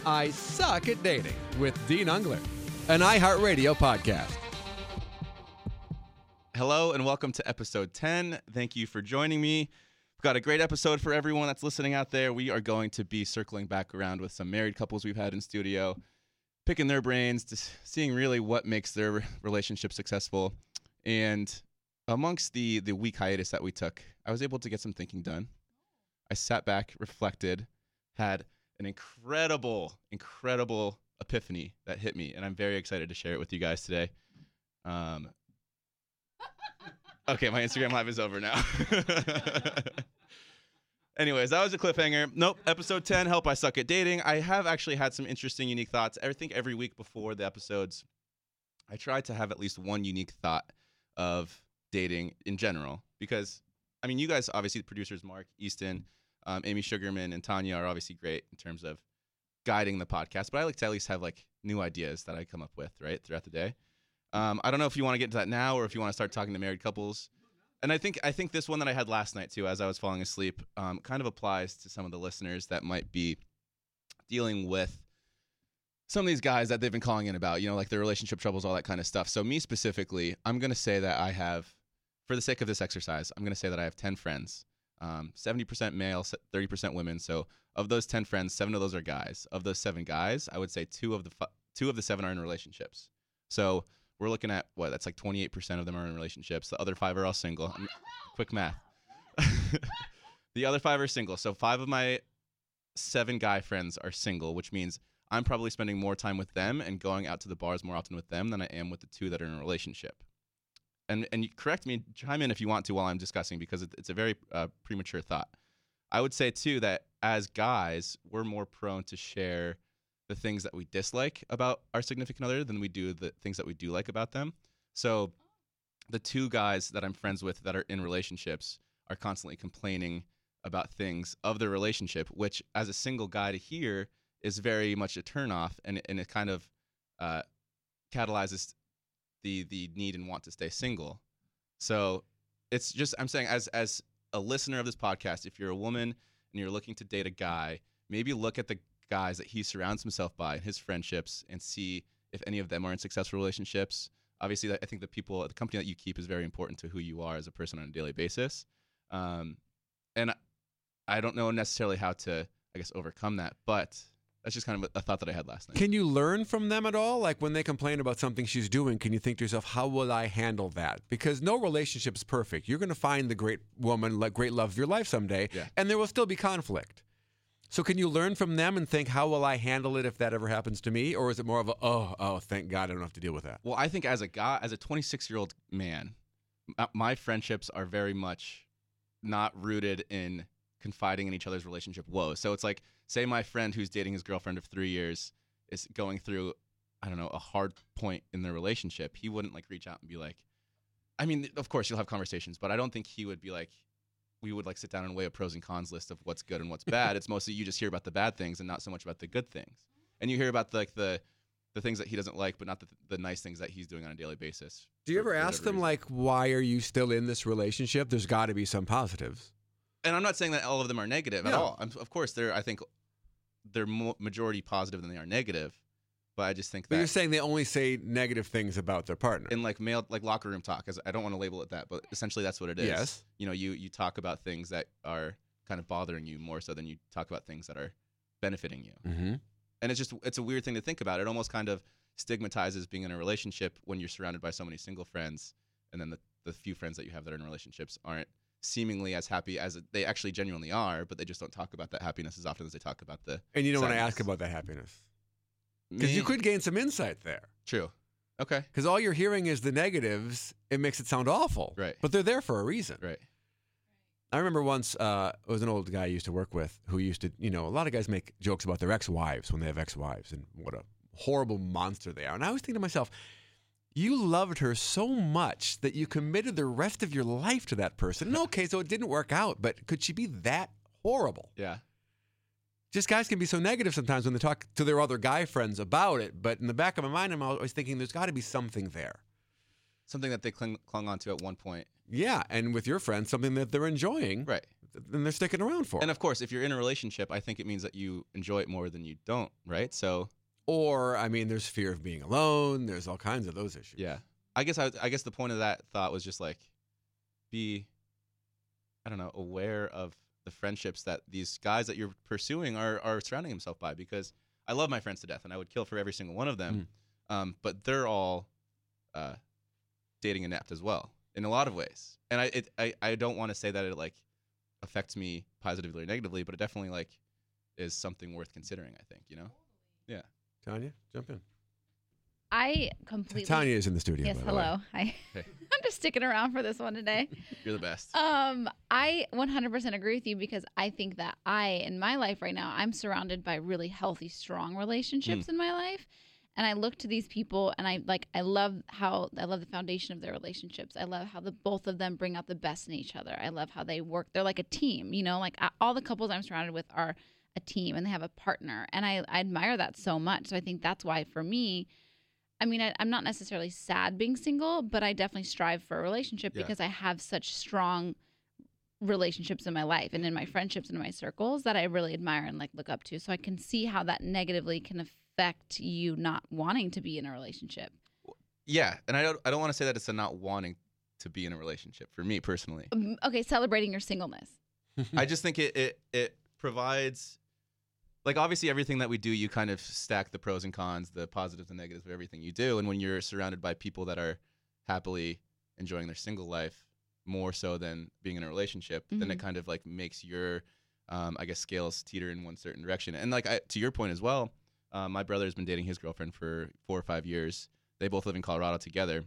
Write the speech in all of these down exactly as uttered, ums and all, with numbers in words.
I Suck at Dating with Dean Ungler, an iHeartRadio podcast. Hello and welcome to episode ten. Thank you for joining me. We've got a great episode for everyone that's listening out there. We are going to be circling back around with some married couples we've had in studio, picking their brains, just seeing really what makes their relationship successful. And amongst the, the week hiatus that we took, I was able to get some thinking done. I sat back, reflected, had an incredible, incredible epiphany that hit me, and I'm very excited to share it with you guys today. Um, okay, my Instagram Live is over now. Anyways, that was a cliffhanger. Nope, episode ten, Help I Suck at Dating. I have actually had some interesting, unique thoughts. I think every week before the episodes, I try to have at least one unique thought of dating in general. Because, I mean, you guys, obviously, the producers, Mark, Easton, um, Amy Sugarman, and Tanya are obviously great in terms of guiding the podcast. But I like to at least have, like, new ideas that I come up with, right, throughout the day. Um, I don't know if you want to get into that now or if you want to start talking to married couples. And I think I think this one that I had last night, too, as I was falling asleep, um, kind of applies to some of the listeners that might be dealing with some of these guys that they've been calling in about, you know, like their relationship troubles, all that kind of stuff. So me specifically, I'm going to say that I have, for the sake of this exercise, I'm going to say that I have ten friends, um, seventy percent male, thirty percent women. So of those ten friends, seven of those are guys. Of those seven guys, I would say two of the fu- two of the seven are in relationships. So we're looking at, what, that's like twenty-eight percent of them are in relationships. The other five are all single. I'm, quick math. The other five are single. So five of my seven guy friends are single, which means I'm probably spending more time with them and going out to the bars more often with them than I am with the two that are in a relationship. And and you correct me, chime in if you want to while I'm discussing, because it, it's a very uh, premature thought. I would say, too, that as guys, we're more prone to share the things that we dislike about our significant other than we do the things that we do like about them. So the two guys that I'm friends with that are in relationships are constantly complaining about things of their relationship, which as a single guy to hear is very much a turnoff, and, and it kind of uh, catalyzes the the need and want to stay single. So it's just, I'm saying as as a listener of this podcast, if you're a woman and you're looking to date a guy, maybe look at the guys that he surrounds himself by and his friendships and see if any of them are in successful relationships. Obviously, I think the people, the company that you keep is very important to who you are as a person on a daily basis. Um, and I don't know necessarily how to, I guess, overcome that, but that's just kind of a thought that I had last night. Can you learn from them at all? Like when they complain about something she's doing, can you think to yourself, how will I handle that? Because no relationship is perfect. You're going to find the great woman, like great love of your life someday, Yeah. and there will still be conflict. So can you learn from them and think, how will I handle it if that ever happens to me? Or is it more of a, oh, oh, thank God I don't have to deal with that? Well, I think as a guy, as a twenty-six-year-old man, my friendships are very much not rooted in confiding in each other's relationship woes. So it's like, say my friend who's dating his girlfriend of three years is going through, I don't know, a hard point in their relationship. He wouldn't like reach out and be like, I mean, of course you'll have conversations, but I don't think he would be like, we would like sit down and weigh a pros and cons list of what's good and what's bad. It's mostly you just hear about the bad things and not so much about the good things. And you hear about the, like the the things that he doesn't like, but not the, the nice things that he's doing on a daily basis. Do you ever ask them, reason. like, why are you still in this relationship? There's got to be some positives. And I'm not saying that all of them are negative at No. all. I'm, of course, they're, I think they're mo- majority positive than they are negative. But I just think But that you're saying they only say negative things about their partner. in like male, like locker room talk, as I don't want to label it that, but essentially that's what it is. Yes. You know, you, you talk about things that are kind of bothering you more so than you talk about things that are benefiting you. Mm-hmm. And it's just, it's a weird thing to think about. It almost kind of stigmatizes being in a relationship when you're surrounded by so many single friends, and then the, the few friends that you have that are in relationships aren't seemingly as happy as they actually genuinely are, but they just don't talk about that happiness as often as they talk about the And you don't want to sadness. ask about that happiness. Because Me- you could gain some insight there. True. Okay. Because all you're hearing is the negatives. It makes it sound awful. Right. But they're there for a reason. Right. I remember once, uh, it was an old guy I used to work with who used to, you know, a lot of guys make jokes about their ex-wives when they have ex-wives and what a horrible monster they are. And I was thinking to myself, you loved her so much that you committed the rest of your life to that person. And okay, so it didn't work out, but could she be that horrible? Yeah. Just guys can be so negative sometimes when they talk to their other guy friends about it. But in the back of my mind, I'm always thinking there's got to be something there. Something that they cling, clung on to at one point. Yeah, and with your friends, something that they're enjoying. Right. then they're sticking around for. And of course, if you're in a relationship, I think it means that you enjoy it more than you don't, right? So, or I mean, there's fear of being alone. There's all kinds of those issues. yeah. I guess I, I guess the point of that thought was just like, be, I don't know, aware of the friendships that these guys that you're pursuing are are surrounding himself by. Because I love my friends to death, and I would kill for every single one of them. Mm. Um, but they're all uh, dating inept as well in a lot of ways. And I it, I I don't want to say that it like affects me positively or negatively, but it definitely like is something worth considering. I think, you know. Yeah. Tanya, jump in. I completely. Tanya is in the studio. Yes, by the hello. way. Hi. I'm just sticking around for this one today. You're the best. Um, I one hundred percent agree with you because I think that I, in my life right now, I'm surrounded by really healthy, strong relationships mm. in my life. And I look to these people and I like, I love how, I love the foundation of their relationships. I love how the both of them bring out the best in each other. I love how they work. They're like a team, you know, like I, all the couples I'm surrounded with are a team and they have a partner. And I, I admire that so much. So I think that's why for me, I mean, I, I'm not necessarily sad being single, but I definitely strive for a relationship yeah. because I have such strong relationships in my life and in my friendships and in my circles that I really admire and like look up to. So I can see how that negatively can affect you not wanting to be in a relationship. Yeah, and I don't I don't want to say that it's a not wanting to be in a relationship for me personally. Um, okay, celebrating your singleness. I just think it, it it provides, like, obviously everything that we do, you kind of stack the pros and cons, the positives and negatives of everything you do. And when you're surrounded by people that are happily enjoying their single life more so than being in a relationship, mm-hmm. then it kind of like makes your, um, I guess, scales teeter in one certain direction. And like I, to your point as well, uh, my brother's been dating his girlfriend for four or five years. They both live in Colorado together.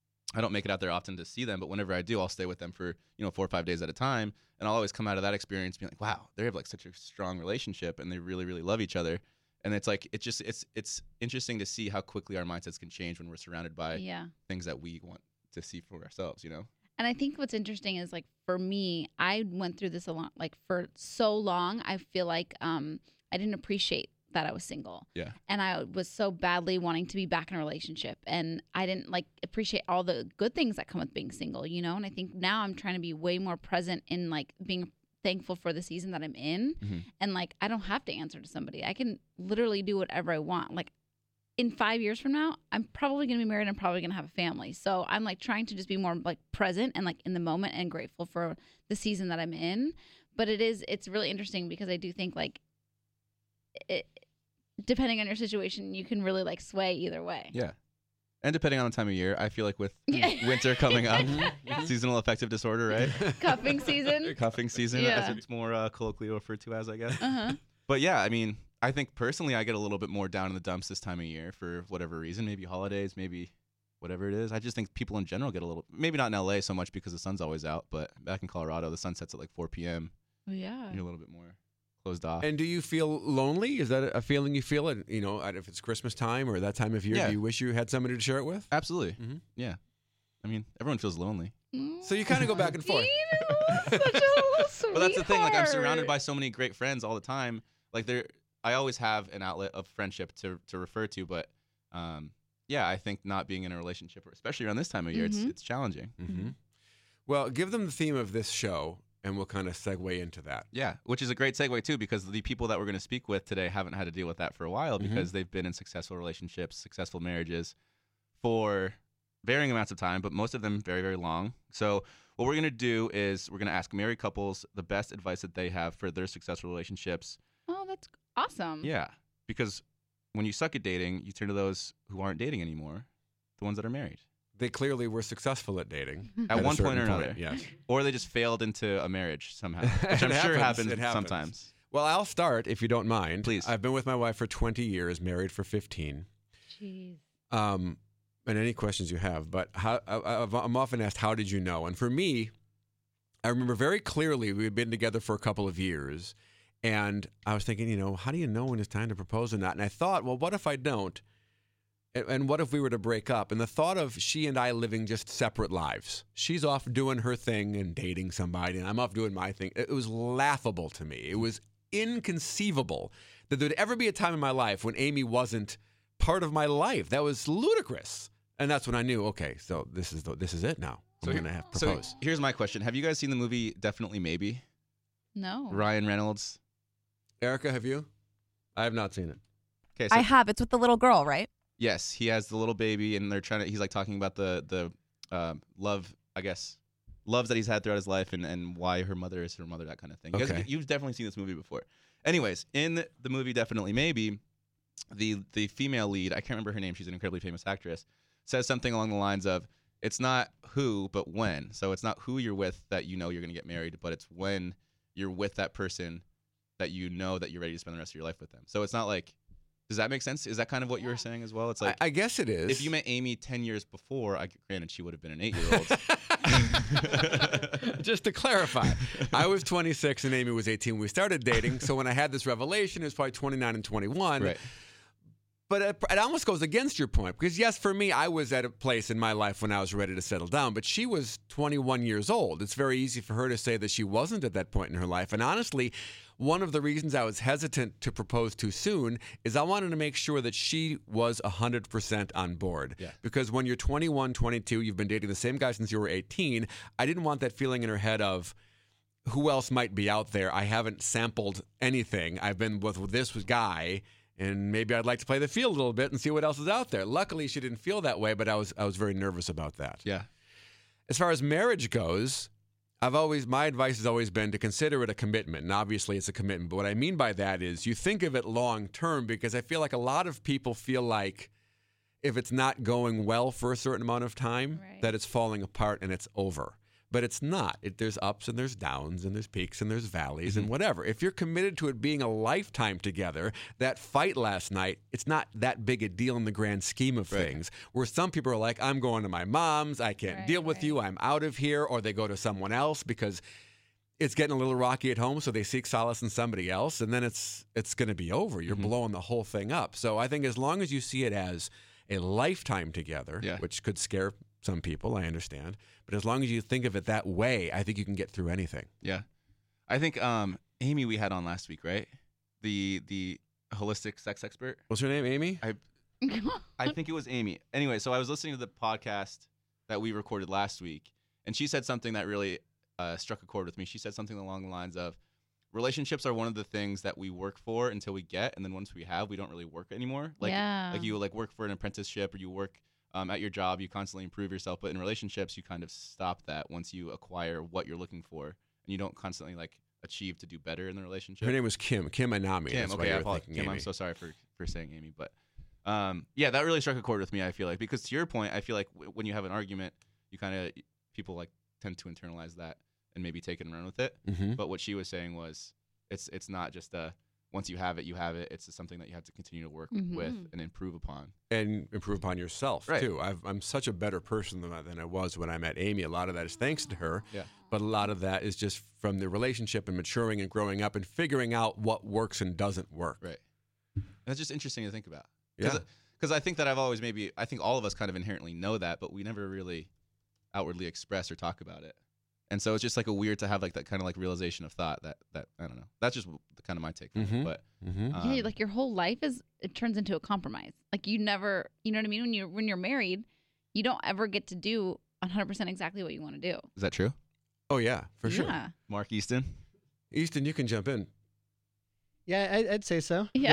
I don't make it out there often to see them, but whenever I do, I'll stay with them for, you know, four or five days at a time. And I'll always come out of that experience being like, wow, they have like such a strong relationship and they really, really love each other. And it's like, it's just, it's, it's interesting to see how quickly our mindsets can change when we're surrounded by yeah. things that we want to see for ourselves, you know? And I think what's interesting is like, for me, I went through this a lot, like for so long, I feel like um, I didn't appreciate that I was single. Yeah. And I was so badly wanting to be back in a relationship. And I didn't like appreciate all the good things that come with being single, you know? And I think now I'm trying to be way more present in like being thankful for the season that I'm in. Mm-hmm. And like, I don't have to answer to somebody. I can literally do whatever I want. Like in five years from now, I'm probably going to be married and probably going to have a family. So I'm like trying to just be more like present and like in the moment and grateful for the season that I'm in. But it is, it's really interesting because I do think like, it, depending on your situation, you can really like sway either way. Yeah. And depending on the time of year, I feel like with winter coming up, seasonal affective disorder, right? Cuffing season. Cuffing season, yeah. as it's more uh, colloquially referred to as, I guess. Uh-huh. But yeah, I mean, I think personally I get a little bit more down in the dumps this time of year for whatever reason. Maybe holidays, maybe whatever it is. I just think people in general get a little, maybe not in L A so much because the sun's always out, but back in Colorado, the sun sets at like four p.m. Oh, yeah. You're a little bit more closed off. And do you feel lonely? Is that a feeling you feel? It, you know, if it's Christmas time or that time of year, yeah. do you wish you had somebody to share it with? Absolutely. Mm-hmm. Yeah. I mean, everyone feels lonely. So you kind of go back and forth. Such a little sweetheart. But that's the thing. Like, I'm surrounded by so many great friends all the time. Like, there, I always have an outlet of friendship to to refer to. But um, yeah, I think not being in a relationship, especially around this time of year, mm-hmm. it's it's challenging. Mm-hmm. Well, give them the theme of this show. And we'll kind of segue into that. Yeah, which is a great segue, too, because the people that we're going to speak with today haven't had to deal with that for a while because mm-hmm. they've been in successful relationships, successful marriages for varying amounts of time, but most of them very, very long. So what we're going to do is we're going to ask married couples the best advice that they have for their successful relationships. Oh, that's awesome. Yeah, because when you suck at dating, you turn to those who aren't dating anymore, the ones that are married. They clearly were successful at dating. At, at one point or another. Point, yes. Or they just failed into a marriage somehow, which I'm sure happens, happens sometimes. Well, I'll start, if you don't mind. Please. I've been with my wife for twenty years, married for fifteen. Jeez. Um, and any questions you have, but how, I, I'm often asked, how did you know? And for me, I remember very clearly we had been together for a couple of years, and I was thinking, you know, how do you know when it's time to propose or not? And I thought, well, what if I don't? And what if we were to break up? And the thought of she and I living just separate lives. She's off doing her thing and dating somebody, and I'm off doing my thing. It was laughable to me. It was inconceivable that there'd ever be a time in my life when Amy wasn't part of my life. That was ludicrous. And that's when I knew, okay, so this is the, this is it now. I'm so going to have to propose. So here's my question. Have you guys seen the movie Definitely Maybe? No. Ryan Reynolds. Erica, have you? I have not seen it. Okay, so I have. It's with the little girl, right? yes, he has the little baby, and they're trying to. He's like talking about the the um, love, I guess, loves that he's had throughout his life, and, and why her mother is her mother, that kind of thing. You guys- Okay. you've definitely seen this movie before. Anyways, in the movie Definitely Maybe, the the female lead, I can't remember her name. She's an incredibly famous actress. Says something along the lines of, "It's not who, but when." So it's not who you're with that you know you're going to get married, but it's when you're with that person that you know that you're ready to spend the rest of your life with them. So it's not like, does that make sense? Is that kind of what you were saying as well? It's like, I, I guess it is. if you met Amy ten years before, I granted she would have been an eight-year-old. Just to clarify, I was twenty-six and Amy was eighteen. We started dating. So when I had this revelation, it was probably twenty-nine and twenty-one. Right. But it, it almost goes against your point because, yes, for me, I was at a place in my life when I was ready to settle down, but she was twenty-one years old. It's very easy for her to say that she wasn't at that point in her life. And honestly, one of the reasons I was hesitant to propose too soon is I wanted to make sure that she was one hundred percent on board. Yeah. Because when you're twenty-one, twenty-two, you've been dating the same guy since you were eighteen, I didn't want that feeling in her head of, who else might be out there? I haven't sampled anything. I've been with this guy, and maybe I'd like to play the field a little bit and see what else is out there. Luckily, she didn't feel that way, but I was I was very nervous about that. Yeah. As far as marriage goes, I've always my advice has always been to consider it a commitment. And obviously, it's a commitment. But what I mean by that is you think of it long term, because I feel like a lot of people feel like if it's not going well for a certain amount of time, Right. that it's falling apart and it's over. But it's not. It, there's ups and there's downs and there's peaks and there's valleys and whatever. If you're committed to it being a lifetime together, that fight last night, it's not that big a deal in the grand scheme of Right. things. Where some people are like, I'm going to my mom's, I can't Right, deal with right. you, I'm out of here, or they go to someone else because it's getting a little rocky at home, so they seek solace in somebody else, and then it's it's going to be over. You're Mhm. blowing the whole thing up. So I think as long as you see it as a lifetime together, Yeah. which could scare some people, I understand, but as long as you think of it that way, I think you can get through anything. Yeah. I think um, Amy we had on last week, right? The the holistic sex expert. What's her name, Amy? I think it was Amy. Anyway, so I was listening to the podcast that we recorded last week, and she said something that really uh, struck a chord with me. She said something along the lines of, relationships are one of the things that we work for until we get, and then once we have, we don't really work anymore. Like, yeah. like you like work for an apprenticeship, or you work um, at your job, you constantly improve yourself. But in relationships, you kind of stop that once you acquire what you're looking for, and you don't constantly like achieve to do better in the relationship. Her name was Kim, Kim Anami. Kim, That's why okay, you I were apologize. thinking Kim, I'm Amy. so sorry for, for saying Amy, but um, yeah, that really struck a chord with me. I feel like, because to your point, I feel like w- when you have an argument, you kind of people like tend to internalize that and maybe take it and run with it. Mhm. But what she was saying was, it's it's not just a once you have it, you have it. It's just something that you have to continue to work Mhm. with and improve upon. And improve upon yourself, Right. too. I've, I'm such a better person than I, than I was when I met Amy. A lot of that is thanks to her. Yeah. But a lot of that is just from the relationship and maturing and growing up and figuring out what works and doesn't work. Right. And that's just interesting to think about. Yeah. Because I think that I've always maybe I think all of us kind of inherently know that, but we never really outwardly express or talk about it. And so it's just like a weird to have like that kind of like realization of thought that that I don't know. That's just the kind of my take from Mhm. it. But Mm-hmm. um, yeah, like your whole life is it turns into a compromise. Like you never, you know what I mean? When you when you're married, you don't ever get to do one hundred percent exactly what you want to do. is that true? Oh, yeah, for sure. Yeah. Mark Easton? Easton, you can jump in. Yeah, I, I'd say so. Yeah.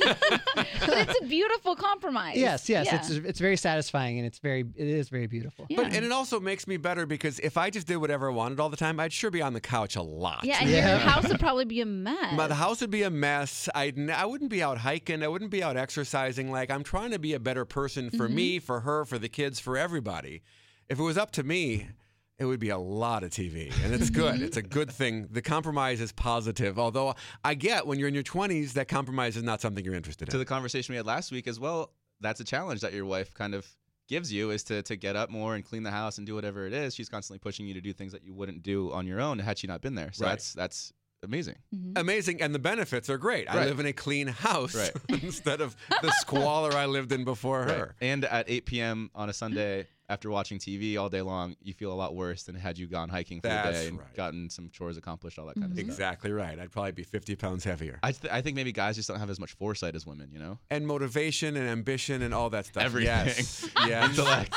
But it's a beautiful compromise. Yes, yes, Yeah. it's it's very satisfying and it's very it is very beautiful. Yeah. But and it also makes me better because if I just did whatever I wanted all the time, I'd sure be on the couch a lot. Yeah, and Yeah. your house would probably be a mess. My, the house would be a mess. I'd, n- I wouldn't be out hiking. I wouldn't be out exercising. Like, I'm trying to be a better person for Mhm. me, for her, for the kids, for everybody. If it was up to me, it would be a lot of T V. And it's good. It's a good thing. The compromise is positive. Although I get when you're in your twenties, that compromise is not something you're interested To in. the conversation we had last week as well, that's a challenge that your wife kind of gives you, is to to get up more and clean the house and do whatever it is. She's constantly pushing you to do things that you wouldn't do on your own had she not been there. So Right. that's that's amazing. Mhm. Amazing. And the benefits are great. I Right. live in a clean house Right. instead of the squalor I lived in before her. And at eight p.m. on a Sunday after watching T V all day long, you feel a lot worse than had you gone hiking for the That's day and right. gotten some chores accomplished, all that kind Mhm. of stuff. Exactly right. I'd probably be fifty pounds heavier. I, th- I think maybe guys just don't have as much foresight as women, you know? And motivation and ambition and all that stuff. Everything. Yes. yes.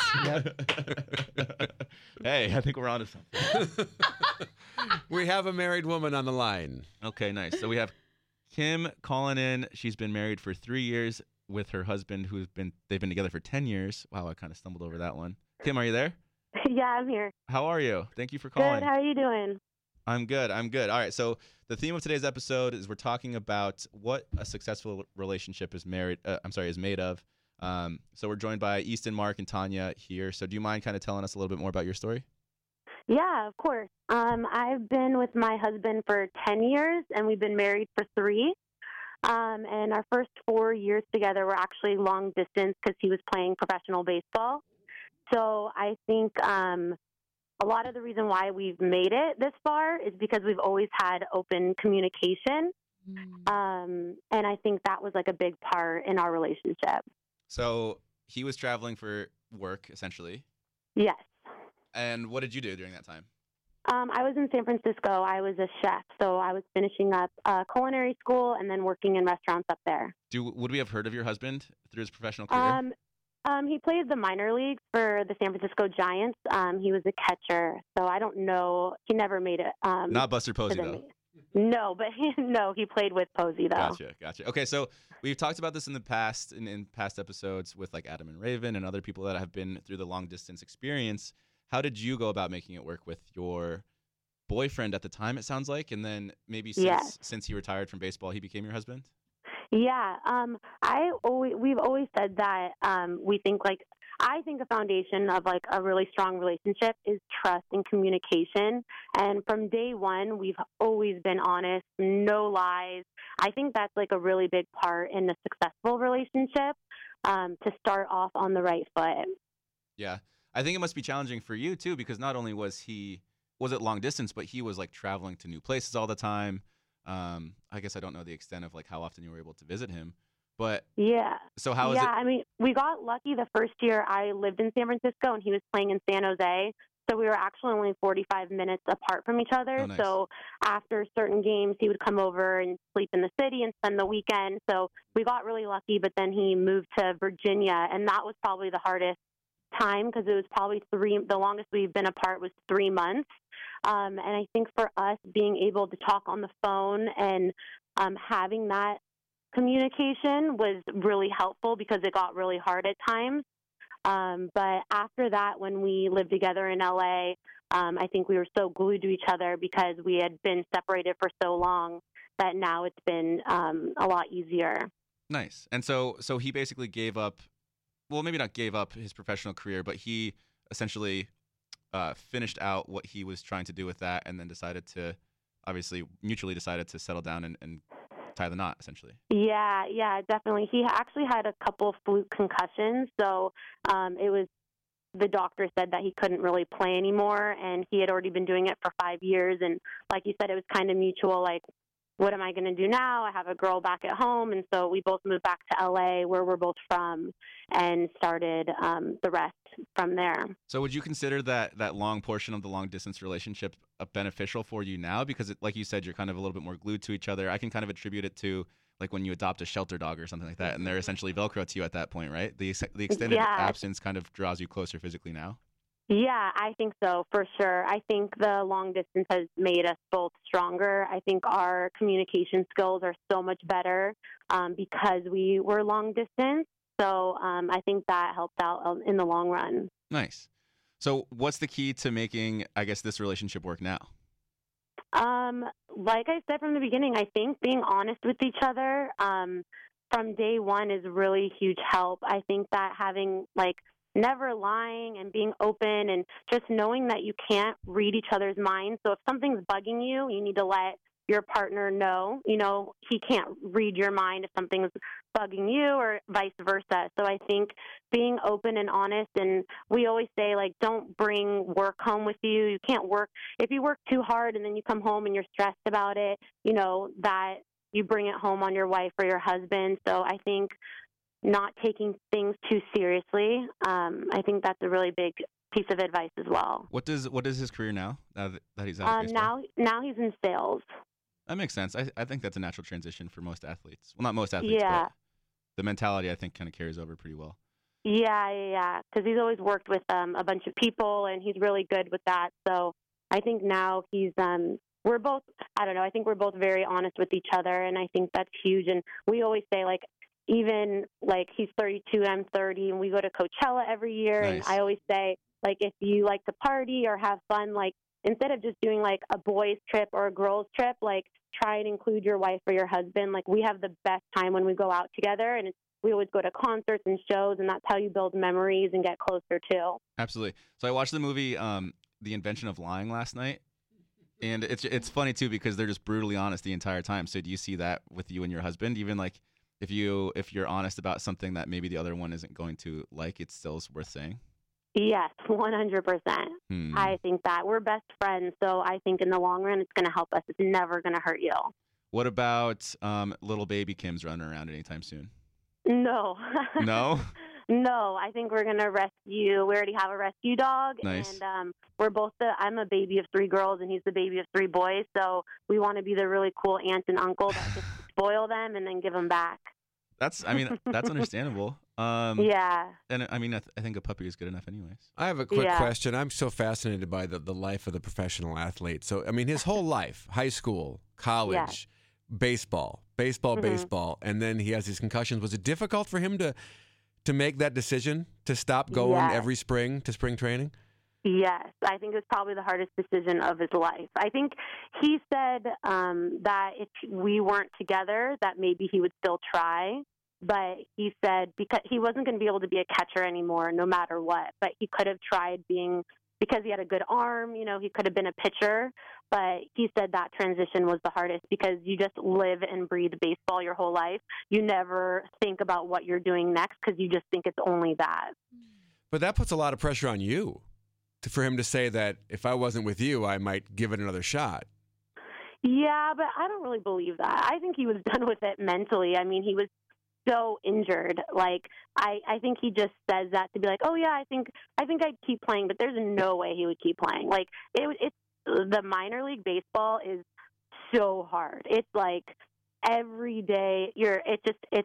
Intellect. Hey, I think we're on to something. We have a married woman on the line. Okay, nice. So we have Kim calling in. She's been married for three years with her husband, who's been they've been together for ten years. Wow, I kind of stumbled over that one. Kim, are you there? Yeah, I'm here. How are you? Thank you for calling. Good. How are you doing? I'm good. I'm good. All right. So the theme of today's episode is we're talking about what a successful relationship is married. Uh, I'm sorry, is made of. Um, so we're joined by Easton, Mark, and Tanya here. So do you mind kind of telling us a little bit more about your story? Yeah, of course. Um, I've been with my husband for ten years, and we've been married for three. Um, and our first four years together were actually long distance because he was playing professional baseball. So I think um, a lot of the reason why we've made it this far is because we've always had open communication. Mm. Um, and I think that was like a big part in our relationship. So he was traveling for work, essentially. Yes. And what did you do during that time? Um, I was in San Francisco. I was a chef, so I was finishing up uh, culinary school and then working in restaurants up there. Do would we have heard of your husband through his professional career? Um, um, he played the minor leagues for the San Francisco Giants. Um, he was a catcher, so I don't know. He never made it. Um, Not Buster Posey, to the though. ma- No, but he, no, he played with Posey though. Gotcha, gotcha. Okay, so we've talked about this in the past, in, in past episodes with like Adam and Raven and other people that have been through the long distance experience. How did you go about making it work with your boyfriend at the time, it sounds like, and then maybe since Yes. since he retired from baseball, he became your husband? Yeah, um, I always we've always said that um, we think like I think a foundation of like a really strong relationship is trust and communication. And from day one, we've always been honest, no lies. I think that's like a really big part in a successful relationship, um, to start off on the right foot. Yeah, I think it must be challenging for you too, because not only was he was it long distance, but he was like traveling to new places all the time. Um, I guess I don't know the extent of like how often you were able to visit him, but Yeah. so how is yeah, it? I mean, we got lucky the first year I lived in San Francisco and he was playing in San Jose. So we were actually only forty-five minutes apart from each other. Oh, nice. So after certain games, he would come over and sleep in the city and spend the weekend. So we got really lucky, but then he moved to Virginia, and that was probably the hardest time because it was probably three, the longest we've been apart was three months. Um, and I think for us, being able to talk on the phone and um, having that communication was really helpful because it got really hard at times. Um, but after that, when we lived together in L A, um, I think we were so glued to each other because we had been separated for so long that now it's been um, a lot easier. Nice. And so so he basically gave up, well, maybe not gave up his professional career, but he essentially uh, finished out what he was trying to do with that and then decided to, obviously, mutually decided to settle down and, and tie the knot, essentially. Yeah, yeah, definitely. He actually had a couple of fluke concussions, so um, it was, the doctor said that he couldn't really play anymore, and he had already been doing it for five years, and like you said, it was kind of mutual, like, what am I going to do now? I have a girl back at home, and so we both moved back to L A, where we're both from, and started um, the rest from there. So would you consider that that long portion of the long distance relationship uh, beneficial for you now? Because it, like you said, you're kind of a little bit more glued to each other. I can kind of attribute it to like when you adopt a shelter dog or something like that, and they're essentially Velcro to you at that point, right? The, ex- the extended Yeah. absence kind of draws you closer physically now. Yeah, I think so, for sure. I think the long distance has made us both stronger. I think our communication skills are so much better um, because we were long distance. So um, I think that helped out um, in the long run. Nice. So what's the key to making, I guess, this relationship work now? Um, like I said from the beginning, I think being honest with each other um, from day one is really huge help. I think that having like never lying and being open and just knowing that you can't read each other's minds. So if something's bugging you, you need to let your partner know, you know, he can't read your mind if something's bugging you or vice versa. So I think being open and honest, and we always say, like, don't bring work home with you. You can't work. If you work too hard and then you come home and you're stressed about it, you know, that you bring it home on your wife or your husband. So I think not taking things too seriously. Um, I think that's a really big piece of advice as well. What does what is his career now? Now that, that he's out of Um, baseball? now, now he's in sales. That makes sense. I, I think that's a natural transition for most athletes. Well, not most athletes, Yeah. but the mentality I think kind of carries over pretty well. Yeah, yeah, yeah. Because he's always worked with um, a bunch of people, and he's really good with that. So I think now he's um, we're both. I don't know. I think we're both very honest with each other, and I think that's huge. And we always say like, even like he's thirty-two, I'm thirty, and we go to Coachella every year. Nice. And I always say like, if you like to party or have fun, like instead of just doing like a boys trip or a girls trip, like try and include your wife or your husband. Like we have the best time when we go out together, and it's, we always go to concerts and shows, and that's how you build memories and get closer too. Absolutely. So I watched the movie um, The Invention of Lying last night, and it's it's funny too because they're just brutally honest the entire time. So do you see that with you and your husband? Even like if you if you're honest about something that maybe the other one isn't going to like, it's still worth saying. Yes, one hundred percent. Hmm. I think that we're best friends, so I think in the long run it's going to help us. It's never going to hurt you. What about um, little baby Kim's running around anytime soon? No. No? No, I think we're going to rescue. We already have a rescue dog. Nice. And um, we're both the, I'm a baby of three girls, and he's the baby of three boys. So we want to be the really cool aunt and uncle that just spoil them and then give them back. That's, I mean, that's understandable. Um, Yeah. And I mean, I, th- I think a puppy is good enough anyways. I have a quick Yeah. question. I'm so fascinated by the, the life of the professional athlete. So, I mean, his whole life, high school, college, baseball, baseball, Mhm. baseball, and then he has these concussions. Was it difficult for him to to make that decision to stop going Yes. every spring to spring training? Yes, I think it was probably the hardest decision of his life. I think he said um, that if we weren't together, that maybe he would still try. But he said because he wasn't going to be able to be a catcher anymore, no matter what. But he could have tried being, because he had a good arm, you know, he could have been a pitcher. But he said that transition was the hardest because you just live and breathe baseball your whole life. You never think about what you're doing next because you just think it's only that. But that puts a lot of pressure on you to, for him to say that if I wasn't with you, I might give it another shot. Yeah, but I don't really believe that. I think he was done with it mentally. I mean, he was so injured. Like, I, I think he just says that to be like, oh yeah, I think I think I'd keep playing, but there's no way he would keep playing. Like, it, it's the minor league baseball is so hard. It's like every day you're. It's just it's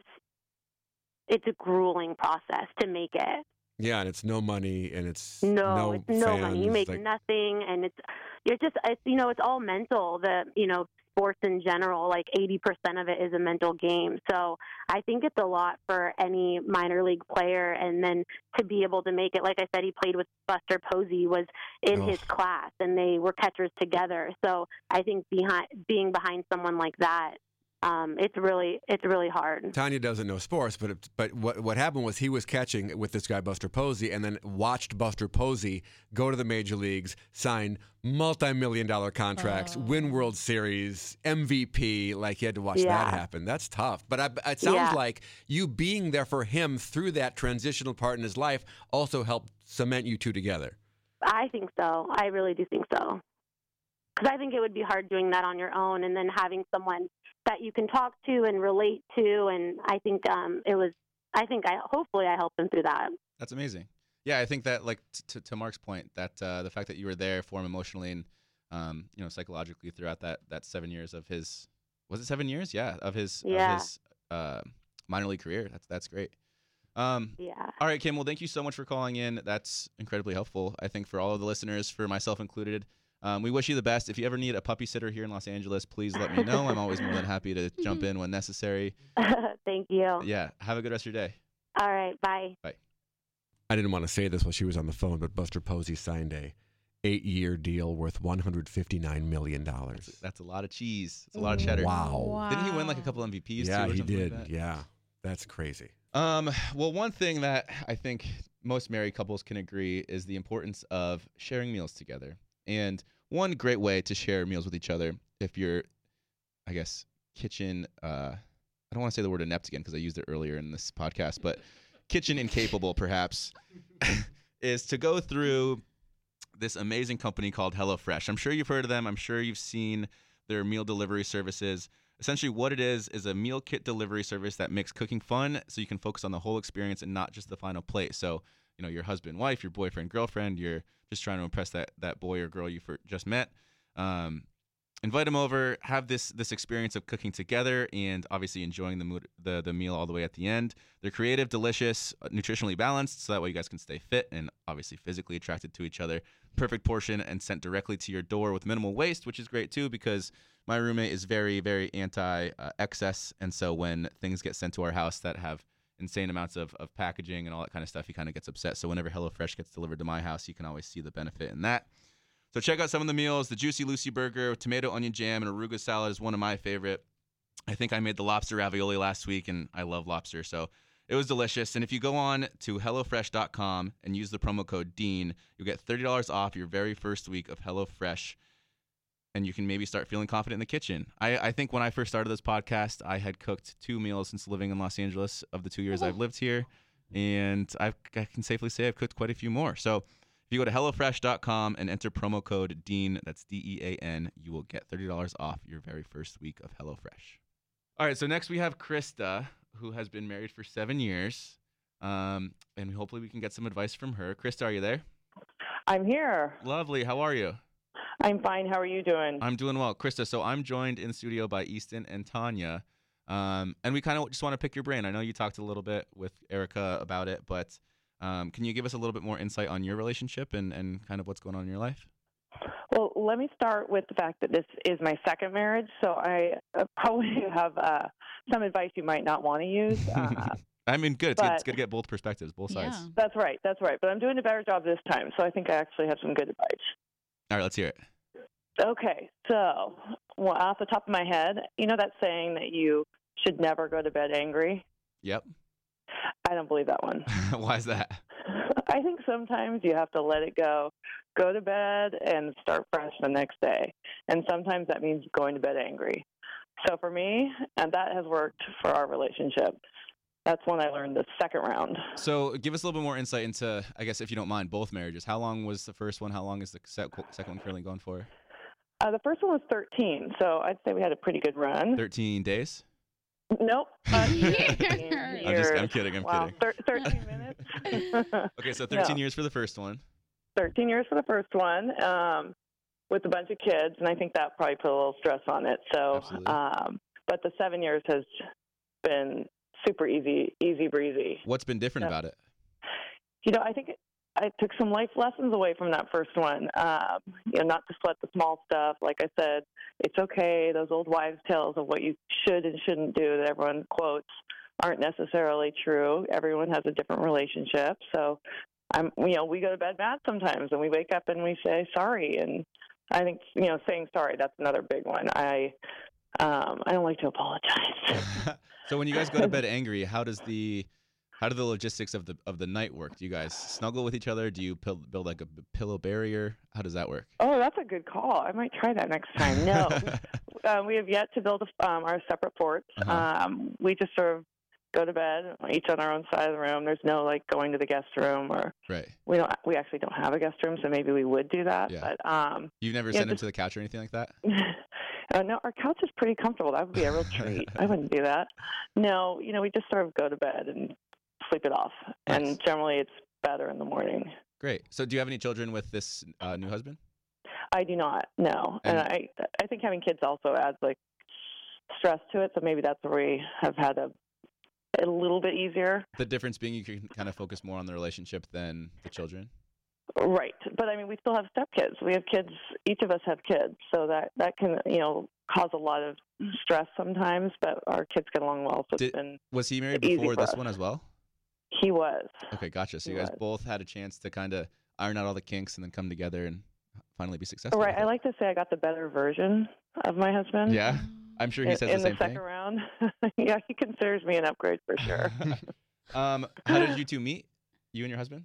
it's a grueling process to make it. Yeah, and it's no money, and it's No, no it's no money. You fans, make like- nothing, and it's you're just it's you know it's all mental. The you know sports in general, like eighty percent of it is a mental game. So I think it's a lot for any minor league player, and then to be able to make it. Like I said, he played with Buster Posey, was in Oh. his class, and they were catchers together. So I think behind being behind someone like that. Um, it's really, it's really hard. Tanya doesn't know sports, but it, but what what happened was he was catching with this guy Buster Posey, and then watched Buster Posey go to the major leagues, sign multi-million dollar contracts, Oh. win World Series, M V P. Like he had to watch Yeah. that happen. That's tough. But I, it sounds Yeah. like you being there for him through that transitional part in his life also helped cement you two together. I think so. I really do think so. Because I think it would be hard doing that on your own, and then having someone that you can talk to and relate to. And I think um, it was. I think I hopefully I helped him through that. That's amazing. Yeah, I think that, like, t- t- to Mark's point, that uh, the fact that you were there for him emotionally and, um, you know, psychologically throughout that, that seven years of his, was it seven years? Yeah, of his, Yeah. of his uh, minor league career. That's that's great. Um, Yeah. all right, Kim. Well, thank you so much for calling in. That's incredibly helpful, I think, for all of the listeners, for myself included. Um, we wish you the best. If you ever need a puppy sitter here in Los Angeles, please let me know. I'm always more than happy to jump in when necessary. Thank you. Yeah, have a good rest of your day. All right. Bye. I didn't want to say this while she was on the phone, but Buster Posey signed a eight-year deal worth one hundred fifty-nine million dollars. That's, that's a lot of cheese. It's a lot of cheddar. Wow. Didn't he win like a couple M V Ps Yeah, too? Or he something like did. that? Yeah, that's crazy. Um, well, one thing that I think most married couples can agree is the importance of sharing meals together. And one great way to share meals with each other, if you're, I guess, kitchen, uh, I don't want to say the word inept again because I used it earlier in this podcast, but kitchen incapable perhaps, is to go through this amazing company called HelloFresh. I'm sure you've heard of them. I'm sure you've seen their meal delivery services. Essentially, what it is is a meal kit delivery service that makes cooking fun so you can focus on the whole experience and not just the final plate. So, you know, your husband, wife, your boyfriend, girlfriend, you're just trying to impress that, that boy or girl you for, just met. Um, invite them over, have this this experience of cooking together and obviously enjoying the, mood, the the meal all the way at the end. They're creative, delicious, nutritionally balanced, so that way you guys can stay fit and obviously physically attracted to each other. Perfect portion and sent directly to your door with minimal waste, which is great too because my roommate is very, very anti-excess, uh, and so when things get sent to our house that have insane amounts of, of packaging and all that kind of stuff, he kind of gets upset. So whenever HelloFresh gets delivered to my house, you can always see the benefit in that. So check out some of the meals. The Juicy Lucy Burger, tomato onion jam, and arugula salad is one of my favorite. I think I made the lobster ravioli last week, and I love lobster, so it was delicious. And if you go on to HelloFresh dot com and use the promo code DEAN, you'll get thirty dollars off your very first week of HelloFresh, and you can maybe start feeling confident in the kitchen. I, I think when I first started this podcast, I had cooked two meals since living in Los Angeles of the two years I've lived here, and I've, I can safely say I've cooked quite a few more. So if you go to HelloFresh dot com and enter promo code DEAN, that's D E A N, you will get thirty dollars off your very first week of HelloFresh. All right, so next we have Krista, who has been married for seven years, um, and hopefully we can get some advice from her. Krista, are you there? I'm here. Lovely. How are you? I'm fine. How are you doing? I'm doing well. Krista, so I'm joined in studio by Easton and Tanya, um, and we kind of just want to pick your brain. I know you talked a little bit with Erica about it, but um, can you give us a little bit more insight on your relationship and, and kind of what's going on in your life? Well, let me start with the fact that this is my second marriage, so I uh, probably have uh, some advice you might not want to use. Uh, I mean, good. It's, good. but, it's good to get both perspectives, both sides. Yeah. That's right. That's right. But I'm doing a better job this time, so I think I actually have some good advice. All right, let's hear it. Okay, so well, off the top of my head, you know that saying that you should never go to bed angry? Yep. I don't believe that one. Why is that? I think sometimes you have to let it go, go to bed, and start fresh the next day. And sometimes that means going to bed angry. So for me, and that has worked for our relationship. That's when I learned the second round. So give us a little bit more insight into, I guess, if you don't mind, both marriages. How long was the first one? How long is the second one currently going for? Uh, the first one was thirteen, so I'd say we had a pretty good run. thirteen days? Nope. Uh, Years. I'm just, I'm kidding, I'm wow, kidding. thir- thirteen minutes. Okay, so thirteen No. years for the first one. thirteen years for the first one, um, with a bunch of kids, and I think that probably put a little stress on it. So, Absolutely. um, but the seven years has been super easy, easy breezy. What's been different Yeah. about it? You know, I think it, I took some life lessons away from that first one. Um, you know, not to sweat the small stuff. Like I said, it's okay. Those old wives' tales of what you should and shouldn't do that everyone quotes aren't necessarily true. Everyone has a different relationship. So, I'm, you know, we go to bed mad sometimes, and we wake up and we say sorry. And I think, you know, saying sorry, that's another big one. I, um, I don't like to apologize. So when you guys go to bed angry, how does the how do the logistics of the of the night work? Do you guys snuggle with each other? Do you pil- build like a b- pillow barrier? How does that work? Oh, that's a good call. I might try that next time. No, uh, we have yet to build um, our separate forts. Uh-huh. Um, we just sort of go to bed, each on our own side of the room. There's no like going to the guest room, or Right. we don't. We actually don't have a guest room, so maybe we would do that. Yeah. But um, You've never Yeah, sent him just- to the couch or anything like that? uh, no, our couch is pretty comfortable. That would be a real treat. I wouldn't do that. No, you know, we just sort of go to bed and sleep it off, Nice. and generally it's better in the morning. Great. So do you have any children with this uh, new husband? I do not. No, and, And- I I think having kids also adds like stress to it. So maybe that's where we have had a a little bit easier. The difference being you can kind of focus more on the relationship than the children. Right. But I mean, we still have stepkids. We have kids. Each of us have kids. So that, that can, you know, cause a lot of stress sometimes, but our kids get along well. So Did- it's been, Was he married Easy before for this us. one as well? he was. Okay, gotcha. So He you guys was. both had a chance to kind of iron out all the kinks and then come together and finally be successful. Right. with I it. like to say I got the better version of my husband. Yeah, I'm sure he In, says in the the same second thing. round. Yeah, he considers me an upgrade for sure. um, how did you two meet? You and your husband?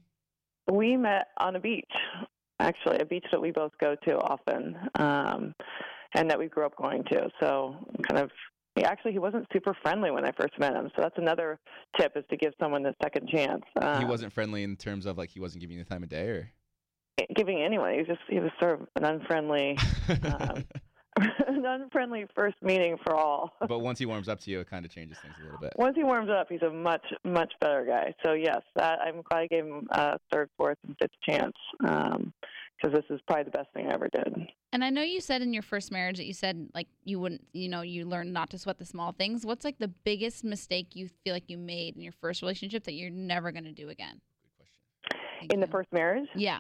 We met on a beach, actually, a beach that we both go to often, um, and that we grew up going to. So kind of, he, actually, he wasn't super friendly when I first met him. So that's another tip, is to give someone a second chance. Um, he wasn't friendly in terms of like he wasn't giving you the time of day, or giving anyone. He was just he was sort of an unfriendly. Um, an unfriendly first meeting for all. But once he warms up to you, it kind of changes things a little bit. Once he warms up, he's a much, much better guy. So, yes, that I'm glad I gave him a third, fourth, and fifth chance because this is probably the best thing I ever did. And I know you said in your first marriage that you said, like, you wouldn't, you know, you learned not to sweat the small things. What's, like, the biggest mistake you feel like you made in your first relationship that you're never going to do again? Good question. Thank In you. the first marriage, Yeah.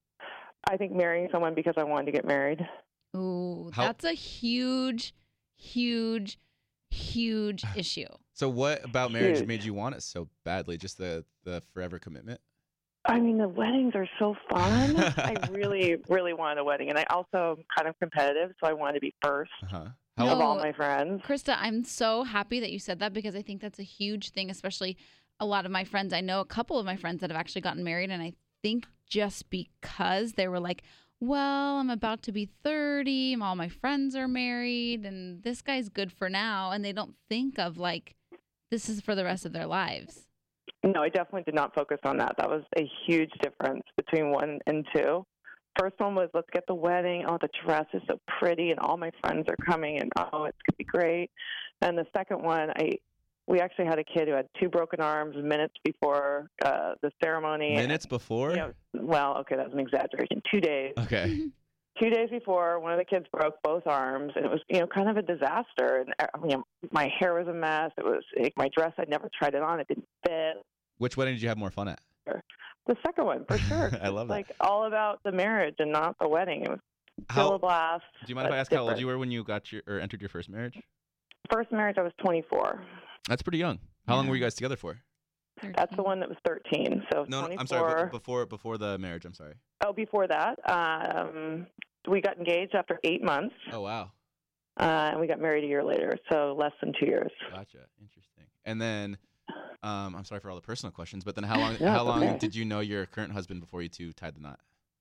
I think marrying someone because I wanted to get married. Ooh, How- that's a huge, huge, huge issue. So what about marriage Huge. made you want it so badly? Just the, the forever commitment? I mean, the weddings are so fun. I really, really wanted a wedding. And I also am kind of competitive, so I wanted to be first Uh-huh. No. How, of all my friends. Krista, I'm so happy that you said that because I think that's a huge thing, especially a lot of my friends. I know a couple of my friends that have actually gotten married, and I think just because they were like, well, I'm about to be thirty, all my friends are married, and this guy's good for now, and they don't think of like, this is for the rest of their lives. No, I definitely did not focus on that. That was a huge difference between one and two. First one was, let's get the wedding. Oh, the dress is so pretty, and all my friends are coming, and oh, it's going to be great. And the second one, I we actually had a kid who had two broken arms minutes before uh, the ceremony. minutes before? You know, well, okay, that was an exaggeration. Two days. Okay. Two days before, one of the kids broke both arms, and it was, you know, kind of a disaster. And uh, you know, my hair was a mess. It was like, my dress. I'd never tried it on. It didn't fit. Which wedding did you have more fun at? The second one, for sure. I love that. Like all about the marriage and not the wedding. It was still a How, blast. do you mind if but I ask how old different. you were when you got your or entered your first marriage? First marriage, I was twenty-four. That's pretty young. How long Yeah. were you guys together for? That's the one that was thirteen. So No, no twenty-four. I'm sorry. b- Before before the marriage. I'm sorry. Oh, before that, um, we got engaged after eight months, Oh wow. uh, and we got married a year later. So less than two years. Gotcha. Interesting. And then, um, I'm sorry for all the personal questions, but then how long Yeah, how it's long okay. did you know your current husband before you two tied the knot?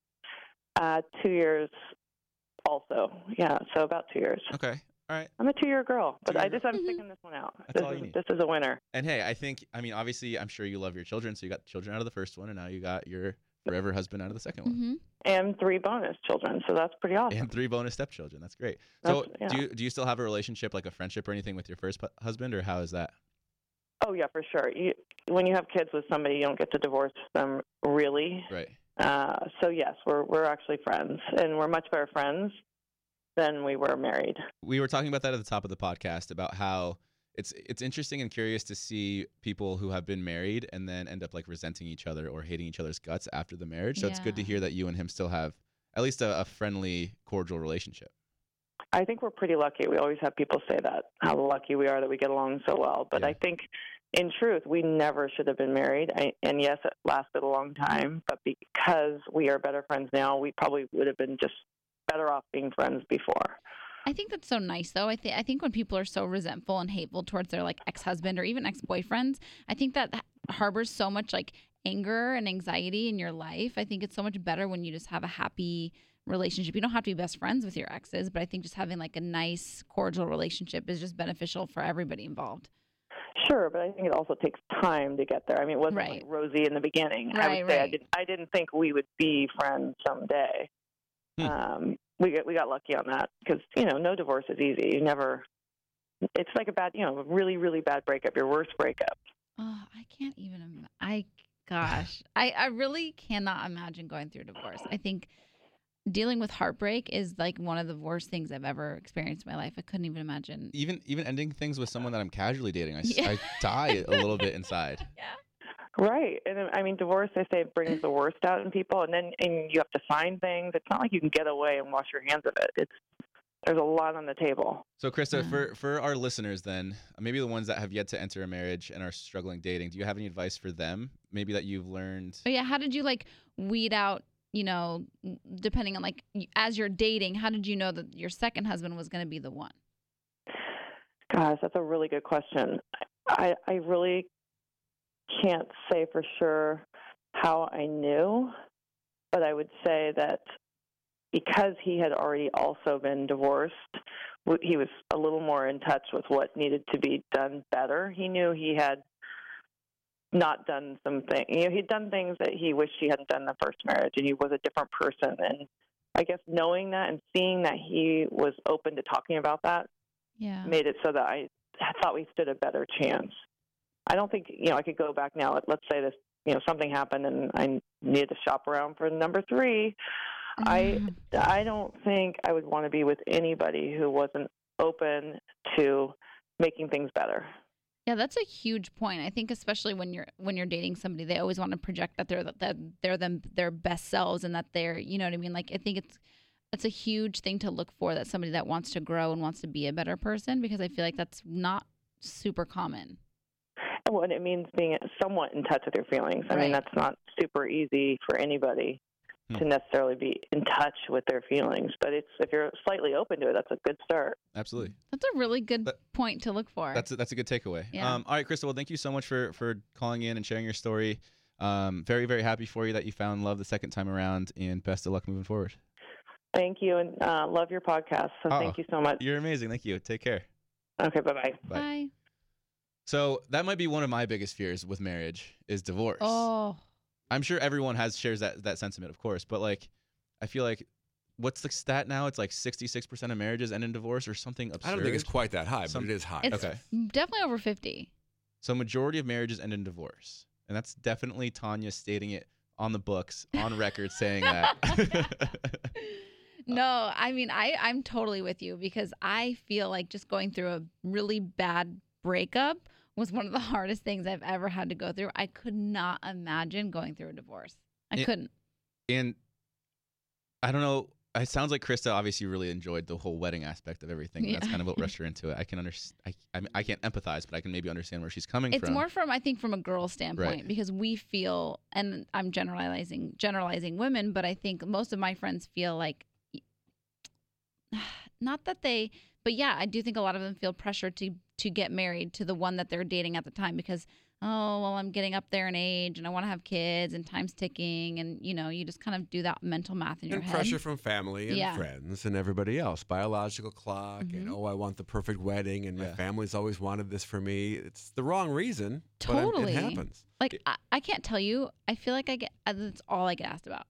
Uh, two years, also. Yeah. So about two years. Okay. All right. I'm a two-year girl, but I Two-year just I'm Mhm. sticking this one out. That's this all is you need. this is a winner. And hey, I think I mean obviously I'm sure you love your children, so you got the children out of the first one, and now you got your forever husband out of the second one, Mm-hmm. And three bonus children, so that's pretty awesome. and three bonus stepchildren. That's great. So That's- yeah. do you do you still have a relationship, like a friendship or anything, with your first pu- husband, or how is that? Oh yeah, for sure. You, when you have kids with somebody, you don't get to divorce them really. Right. Uh, so yes, we're we're actually friends, and we're much better friends than we were married. We were talking about that at the top of the podcast about how it's it's interesting and curious to see people who have been married and then end up like resenting each other or hating each other's guts after the marriage. So it's good to Yeah. hear that you and him still have at least a, a friendly, cordial relationship. I think we're pretty lucky. We always have people say that, how lucky we are that we get along so well. But Yeah. I think, in truth, we never should have been married. I, and yes, it lasted a long time. But because we are better friends now, we probably would have been just better off being friends before. I think that's so nice, though. I think I think when people are so resentful and hateful towards their like ex-husband or even ex-boyfriends, I think that harbors so much like anger and anxiety in your life. I think it's so much better when you just have a happy relationship. You don't have to be best friends with your exes, but I think just having like a nice, cordial relationship is just beneficial for everybody involved. Sure, but I think it also takes time to get there. I mean, it wasn't Right. like rosy in the beginning. I Right, would say I right. didn't. I didn't think we would be friends someday. Hmm. Um, we got we got lucky on that because you know no divorce is easy. You never. It's like a bad, you know, a really really bad breakup. Your worst breakup. Oh, I can't even. Im- I gosh, I I really cannot imagine going through a divorce. I think dealing with heartbreak is like one of the worst things I've ever experienced in my life. I couldn't even imagine. Even even ending things with someone that I'm casually dating, I, s- Yeah. I die a little bit inside. Yeah. Right, and then, I mean, divorce. They say brings the worst out in people, and then and you have to find things. It's not like you can get away and wash your hands of it. It's there's a lot on the table. So, Krista, Yeah. for, for our listeners then, maybe the ones that have yet to enter a marriage and are struggling dating, do you have any advice for them? Maybe that you've learned? But yeah, how did you like weed out? You know, depending on like y- as you're dating, how did you know that your second husband was going to be the one? Gosh, that's a really good question. I I really can't say for sure how I knew, but I would say that because he had already also been divorced, w- he was a little more in touch with what needed to be done better. He knew he had not done some things. You know, he'd done things that he wished he hadn't done in the first marriage, and he was a different person. And I guess knowing that and seeing that he was open to talking about that Yeah. made it so that I thought we stood a better chance. I don't think, you know, I could go back now. Let's say this, you know, something happened and I needed to shop around for number three. I, I don't think I would want to be with anybody who wasn't open to making things better. Yeah, that's a huge point. I think especially when you're when you're dating somebody, they always want to project that they're that they're them their best selves and that they're, you know what I mean? Like I think it's it's a huge thing to look for, that somebody that wants to grow and wants to be a better person, because I feel like that's not super common. And what it means being somewhat in touch with your feelings. I Right. mean, that's not super easy for anybody Hmm. to necessarily be in touch with their feelings. But it's if you're slightly open to it, that's a good start. Absolutely. That's a really good That- point to look for. That's a, that's a good takeaway. Yeah. Um, all right, Crystal. Well, thank you so much for for calling in and sharing your story. Um, very very happy for you that you found love the second time around, and best of luck moving forward. Thank you, and uh, love your podcast. So Oh. thank you so much. You're amazing. Thank you. Take care. Okay, bye-bye. Bye. Bye. So that might be one of my biggest fears with marriage is divorce. Oh, I'm sure everyone has shares that that sentiment, of course, but like, I feel like, what's the stat now? It's like sixty-six percent of marriages end in divorce or something absurd. I don't think it's quite that high, Some- but it is high. it's Okay. definitely over fifty. So majority of marriages end in divorce, and that's definitely Tanya stating it on the books, on record, saying that. No, I mean, I, I'm totally with you, because I feel like just going through a really bad breakup was one of the hardest things I've ever had to go through. I could not imagine going through a divorce. I It- couldn't. And I don't know. It sounds like Krista obviously really enjoyed the whole wedding aspect of everything. That's Yeah. kind of what rushed her into it. I can understand. I, I, mean, I can't empathize, but I can maybe understand where she's coming It's from. more from, I think, from a girl standpoint, Right. because we feel, and I'm generalizing generalizing women, but I think most of my friends feel like, not that they, but yeah, I do think a lot of them feel pressure to to get married to the one that they're dating at the time, because, oh, well, I'm getting up there in age and I want to have kids and time's ticking, and you know, you just kind of do that mental math in your and head. pressure from family and Yeah. friends and everybody else, biological clock, and Mhm. oh, I want the perfect wedding, and my Yeah. family's always wanted this for me. It's the wrong reason, but Totally. it happens. Like I, I can't tell you. I feel like I get that's all I get asked about.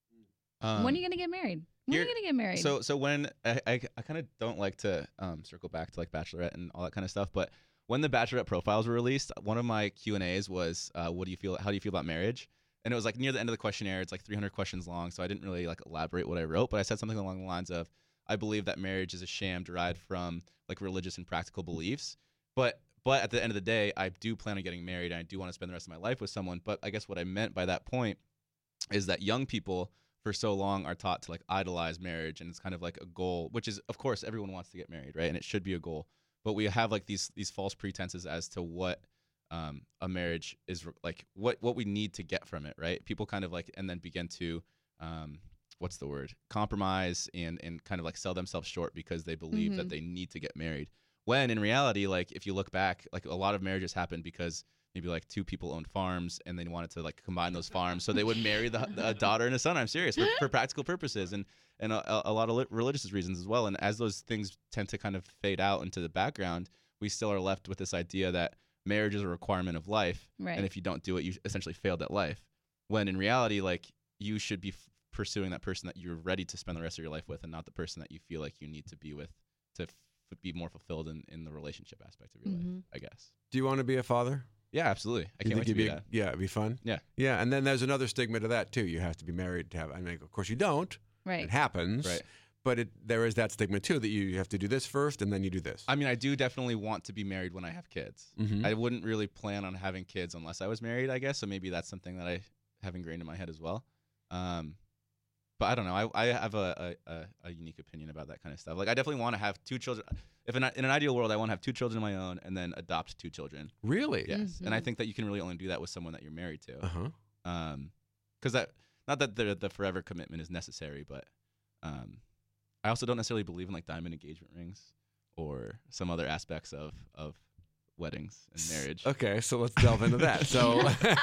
Um, when are you gonna get married? When are you here- gonna get married? So so when I I, I kind of don't like to um, circle back to like Bachelorette and all that kind of stuff, but when the Bachelorette profiles were released, one of my Q and A's was, uh, "What do you feel? How do you feel about marriage?" And it was like near the end of the questionnaire. It's like three hundred questions long, so I didn't really like elaborate what I wrote, but I said something along the lines of, "I believe that marriage is a sham derived from like religious and practical beliefs, but." But at the end of the day, I do plan on getting married, and I do want to spend the rest of my life with someone. But I guess what I meant by that point is that young people for so long are taught to like idolize marriage, and it's kind of like a goal, which is, of course, everyone wants to get married, right? And it should be a goal. But we have like these these false pretenses as to what um, a marriage is like, what what we need to get from it, right? People kind of like, and then begin to um, what's the word? Compromise and and kind of like sell themselves short because they believe Mhm. that they need to get married. When in reality, like if you look back, like a lot of marriages happen because maybe like two people owned farms and they wanted to like combine those farms, so they would marry the, a daughter and a son. I'm serious, for, for practical purposes and and a, a lot of li- religious reasons as well. And as those things tend to kind of fade out into the background, we still are left with this idea that marriage is a requirement of life, right. and if you don't do it, you essentially failed at life. When in reality, like you should be f- pursuing that person that you're ready to spend the rest of your life with, and not the person that you feel like you need to be with to f- be more fulfilled in, in the relationship aspect of your life, Mhm. I guess. Do you want to be a father? Yeah, absolutely. I You can't think wait to you'd be be- that. Yeah, it'd be fun. Yeah. Yeah, and then there's another stigma to that too. You have to be married to have. I mean, of course you don't. right. It happens. Right. But it, there is that stigma too that you have to do this first and then you do this. I mean, I do definitely want to be married when I have kids. Mhm. I wouldn't really plan on having kids unless I was married, I guess. So maybe that's something that I have ingrained in my head as well. Um, but I don't know. I, I have a, a, a unique opinion about that kind of stuff. Like, I definitely want to have two children. If in, a, in an ideal world, I want to have two children of my own and then adopt two children. Really? Yes. And I Mhm. think that you can really only do that with someone that you're married to. Uh huh. Um, because that, not that the, the forever commitment is necessary, but um, I also don't necessarily believe in like diamond engagement rings or some other aspects of, of weddings and marriage. Okay, so let's delve into that. So,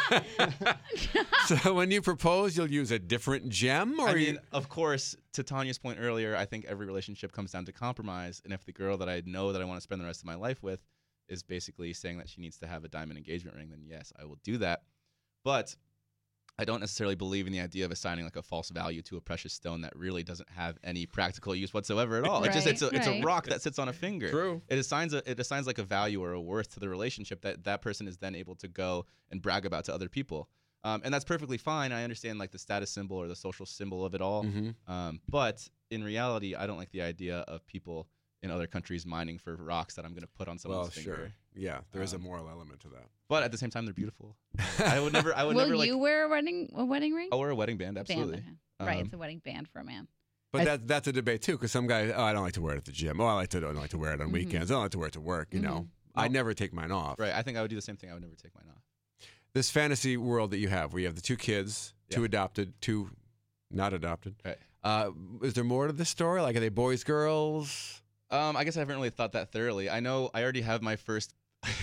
so when you propose, you'll use a different gem, or I you- mean, of course, to Tanya's point earlier, I think every relationship comes down to compromise. And if the girl that I know that I want to spend the rest of my life with is basically saying that she needs to have a diamond engagement ring, then yes, I will do that. But I don't necessarily believe in the idea of assigning like a false value to a precious stone that really doesn't have any practical use whatsoever at all. It just it's a Right, it's a right. rock that sits on a finger. True. It assigns a it assigns like a value or a worth to the relationship that that person is then able to go and brag about to other people. Um, and that's perfectly fine. I understand like the status symbol or the social symbol of it all. Mm-hmm. Um, but in reality, I don't like the idea of people in other countries mining for rocks that I'm going to put on someone's Well, finger. sure. Yeah, there is a Um, moral element to that. But at the same time, they're beautiful. I would never. I would Will never like. you wear a wedding a wedding ring? Oh, wear a wedding band. Absolutely. Band, okay. Right, Um, it's a wedding band for a man. But I- that that's a debate too, because some guys, oh, I don't like to wear it at the gym. Oh, I like to don't like to wear it on Mhm. weekends. I don't like to wear it to work. You know, I Well- never take mine off. Right. I think I would do the same thing. I would never take mine off. This fantasy world that you have, where you have the two kids, two Yeah. adopted, two not adopted. Right. Uh, is there more to this story? Like, are they boys, girls? Um, I guess I haven't really thought that thoroughly. I know I already have my first.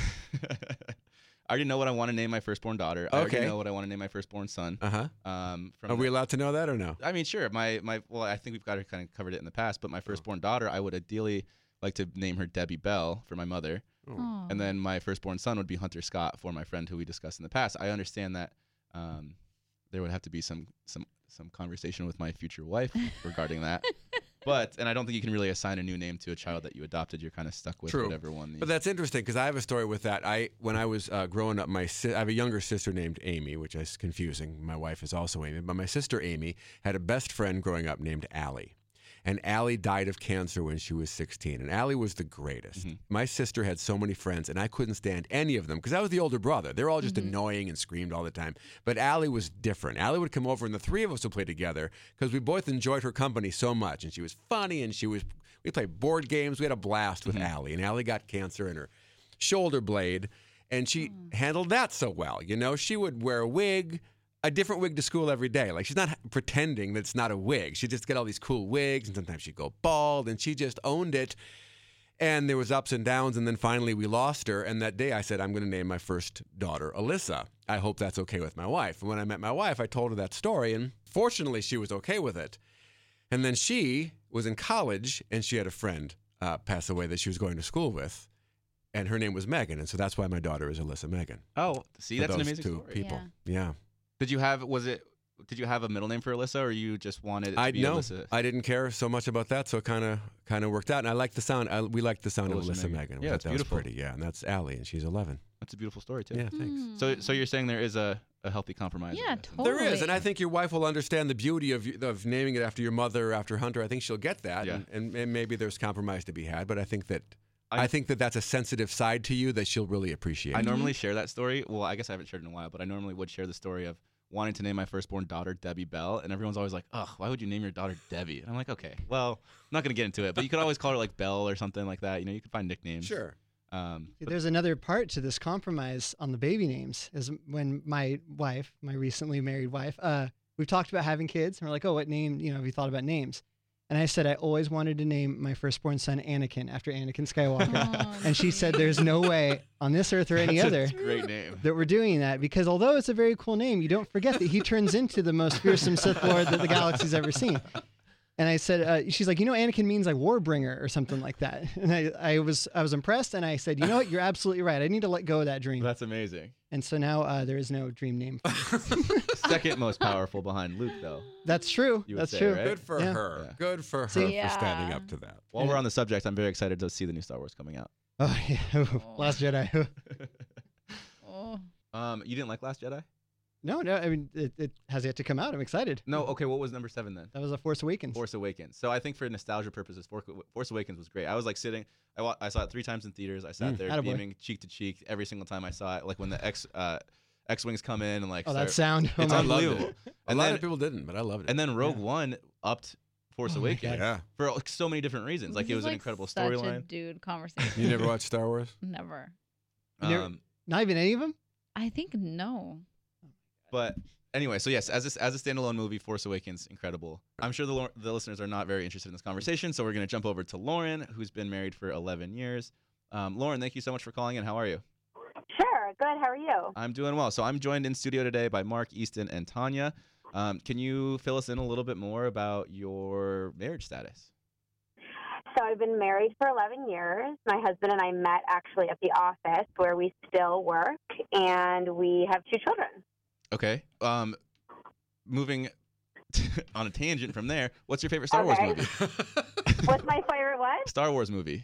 I already know what I want to name my firstborn daughter. I Okay. already know what I want to name my firstborn son. Uh huh. Um, from Are we the- allowed to know that or no? I mean, sure. My my. Well, I think we've got kind of covered it in the past. But my firstborn daughter, I would ideally like to name her Debbie Bell for my mother. Oh. And then my firstborn son would be Hunter Scott for my friend who we discussed in the past. I understand that um, there would have to be some some some conversation with my future wife regarding that. But and I don't think you can really assign a new name to a child that you adopted. You're kind of stuck with True. whatever one. The, But that's interesting because I have a story with that. I when I was uh, growing up, my si- I have a younger sister named Amy, which is confusing. My wife is also Amy, but my sister Amy had a best friend growing up named Allie. And Allie died of cancer when she was sixteen. And Allie was the greatest. Mhm. My sister had so many friends, and I couldn't stand any of them because I was the older brother. They were all just Mhm. annoying and screamed all the time. But Allie was different. Allie would come over, and the three of us would play together because we both enjoyed her company so much. And she was funny, and she was. We played board games. We had a blast with Mhm. Allie. And Allie got cancer in her shoulder blade, and she handled that so well. You know, she would wear a wig. A different wig to school every day. Like, she's not pretending that it's not a wig. She just get all these cool wigs, and sometimes she'd go bald, and she just owned it. And there was ups and downs, and then finally we lost her. And that day I said, I'm going to name my first daughter Alyssa. I hope that's okay with my wife. And when I met my wife, I told her that story, and fortunately she was okay with it. And then she was in college, and she had a friend uh, pass away that she was going to school with, and her name was Megan. And so that's why my daughter is Alyssa Megan. oh, see, For that's an those amazing two story. people. Yeah. Yeah. Did you have? Was it? Did you have a middle name for Alyssa, or you just wanted it to I be know. Alyssa? I didn't care so much about that, so it kind of kind of worked out. And I like the sound. I, we like the sound of Alyssa Alyssa Megan. Megan. We Yeah, thought it's that beautiful. was pretty. Yeah, and that's Allie, and she's eleven. That's a beautiful story too. Yeah, thanks. So, so you're saying there is a, a healthy compromise? Yeah, in this. totally. There is, and I think your wife will understand the beauty of of naming it after your mother, after Hunter. I think she'll get that, Yeah. and, and, and maybe there's compromise to be had. But I think that I, I- think that that's a sensitive side to you that she'll really appreciate. I normally share that story. Well, I guess I haven't shared it in a while, but I normally would share the story of wanting to name my firstborn daughter Debbie Bell, and everyone's always like, "Ugh, why would you name your daughter Debbie?" And I'm like, "Okay, well, I'm not gonna get into it, but you could always call her like Bell or something like that. You know, you could find nicknames." Sure. Um, See, but- There's another part to this compromise on the baby names. Is when my wife, my recently married wife, uh, we've talked about having kids, and we're like, "Oh, what name? You know, have you thought about names?" And I said I always wanted to name my firstborn son Anakin after Anakin Skywalker. Oh, And she said, "There's no way on this earth or any that's other a great name. that we're doing that, because although it's a very cool name, you don't forget that he turns into the most fearsome Sith Lord that the galaxy's ever seen." And I said, uh, she's like, "You know, Anakin means like warbringer or something like that." And I, I was, I was impressed, and I said, "You know what? You're absolutely right. I need to let go of that dream." That's amazing. And so now uh, there is no dream name. Second most powerful behind Luke, though. That's true. You would That's say, true. right? Good for Yeah. her. Yeah. Good for her See? for standing Yeah. up to that. While we're on the subject, I'm very excited to see the new Star Wars coming out. Oh yeah, Last Jedi. Oh. um, you didn't like Last Jedi? No, no. I mean, it, it has yet to come out. I'm excited. No. Okay. What was number seven then? That was a Force Awakens. Force Awakens. So I think for nostalgia purposes, For- Force Awakens was great. I was like sitting. I, wa- I saw it three times in theaters. I sat Mm. there Attaboy. beaming cheek to cheek every single time I saw it. Like when the X uh, X wings come in and like. Oh, that start- sound. Oh, It's my- I loved it. unbelievable. A And lot then of people didn't, but I loved it. and then Rogue Yeah. One upped Force Oh my Awakens God. yeah. for like, so many different reasons. Like This it is, was an like, incredible such a storyline. dude conversation. You never watched Star Wars? Never. You never- Um, Not even any of them. I think no. But anyway, so yes, as a, as a standalone movie, Force Awakens, incredible. I'm sure the lo- the listeners are not very interested in this conversation, so we're going to jump over to Lauren, who's been married for eleven years. Um, Lauren, thank you so much for calling in. How are you? Sure. Good. How are you? I'm doing well. So I'm joined in studio today by Mark, Easton, and Tanya. Um, can you fill us in a little bit more about your marriage status? So I've been married for eleven years. My husband and I met actually at the office where we still work, and we have two children. Okay. Um, moving on a tangent from there, what's your favorite Star Wars Okay. movie? What's my favorite what? Star Wars movie.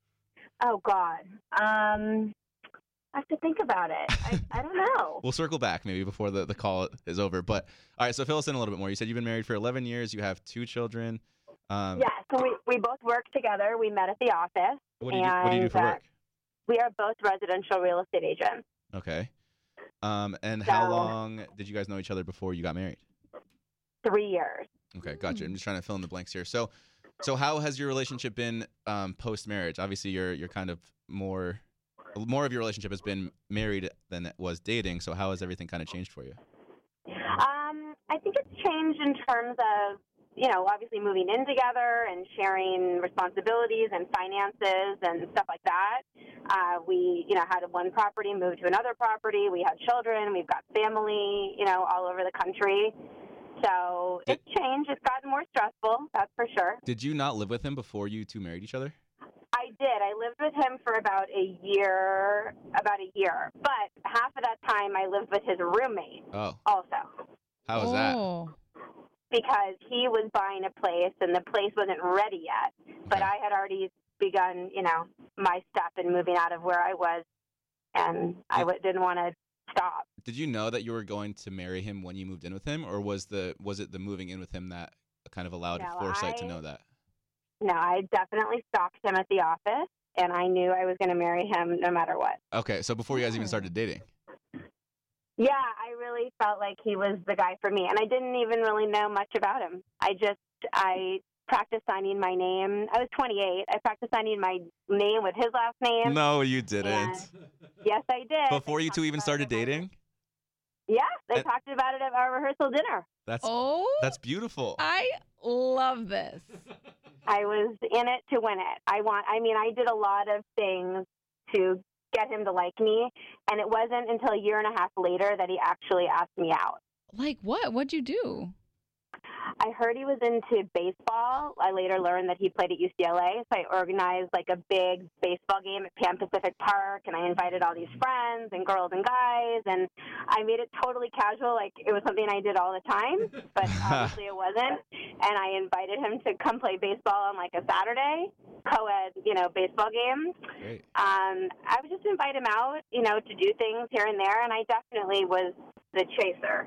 Oh God. Um, I have to think about it. I, I don't know. We'll circle back maybe before the, the call is over. But all right, so fill us in a little bit more. You said you've been married for eleven years. You have two children. Um, Yeah. So we, we both work together. We met at the office. What do you do, what do you do for And, uh, work? We are both residential real estate agents. Okay. Um, and how So- long did you guys know each other before you got married? Three years. Okay, gotcha. I'm just trying to fill in the blanks here. So, so how has your relationship been um, post marriage? Obviously, you're you're kind of more more of your relationship has been married than it was dating. So, how has everything kind of changed for you? Um, I think it's changed in terms of, you know, obviously moving in together and sharing responsibilities and finances and stuff like that. Uh, we, you know, had one property, moved to another property. We had children. We've got family, you know, all over the country. So Did- it's changed. It's gotten more stressful, that's for sure. Did you not live with him before you two married each other? I did. I lived with him for about a year, about a year. But half of that time I lived with his roommate Oh, also. how was that? Oh. Because he was buying a place and the place wasn't ready yet. But Okay. I had already begun, you know, my step in moving out of where I was, and I w- didn't want to stop. Did you know that you were going to marry him when you moved in with him, or was the was it the moving in with him that kind of allowed No, foresight to I- know that? No, I definitely stalked him at the office, and I knew I was going to marry him no matter what. Okay, so before you guys even Oh. started dating. Yeah, I really felt like he was the guy for me, and I didn't even really know much about him. I just, I practiced signing my name. I was twenty-eight. I practiced signing my name with his last name. No, you didn't. And- Yes, I did. Before They you two talked even about started it at my- dating? Yeah, they And- talked about it at our rehearsal dinner. That's Oh. that's beautiful. I love this. I was in it to win it. I want. I mean, I did a lot of things to get him to like me, and it wasn't until a year and a half later that he actually asked me out. Like what? What'd you do? I heard he was into baseball. I later learned that he played at U C L A, so I organized like a big baseball game at Pan Pacific Park, and I invited all these friends and girls and guys, and I made it totally casual, like it was something I did all the time, but obviously it wasn't. And I invited him to come play baseball on like a Saturday, co-ed, you know, baseball game. Great. Um, I would just invite him out, you know, to do things here and there, and I definitely was the chaser.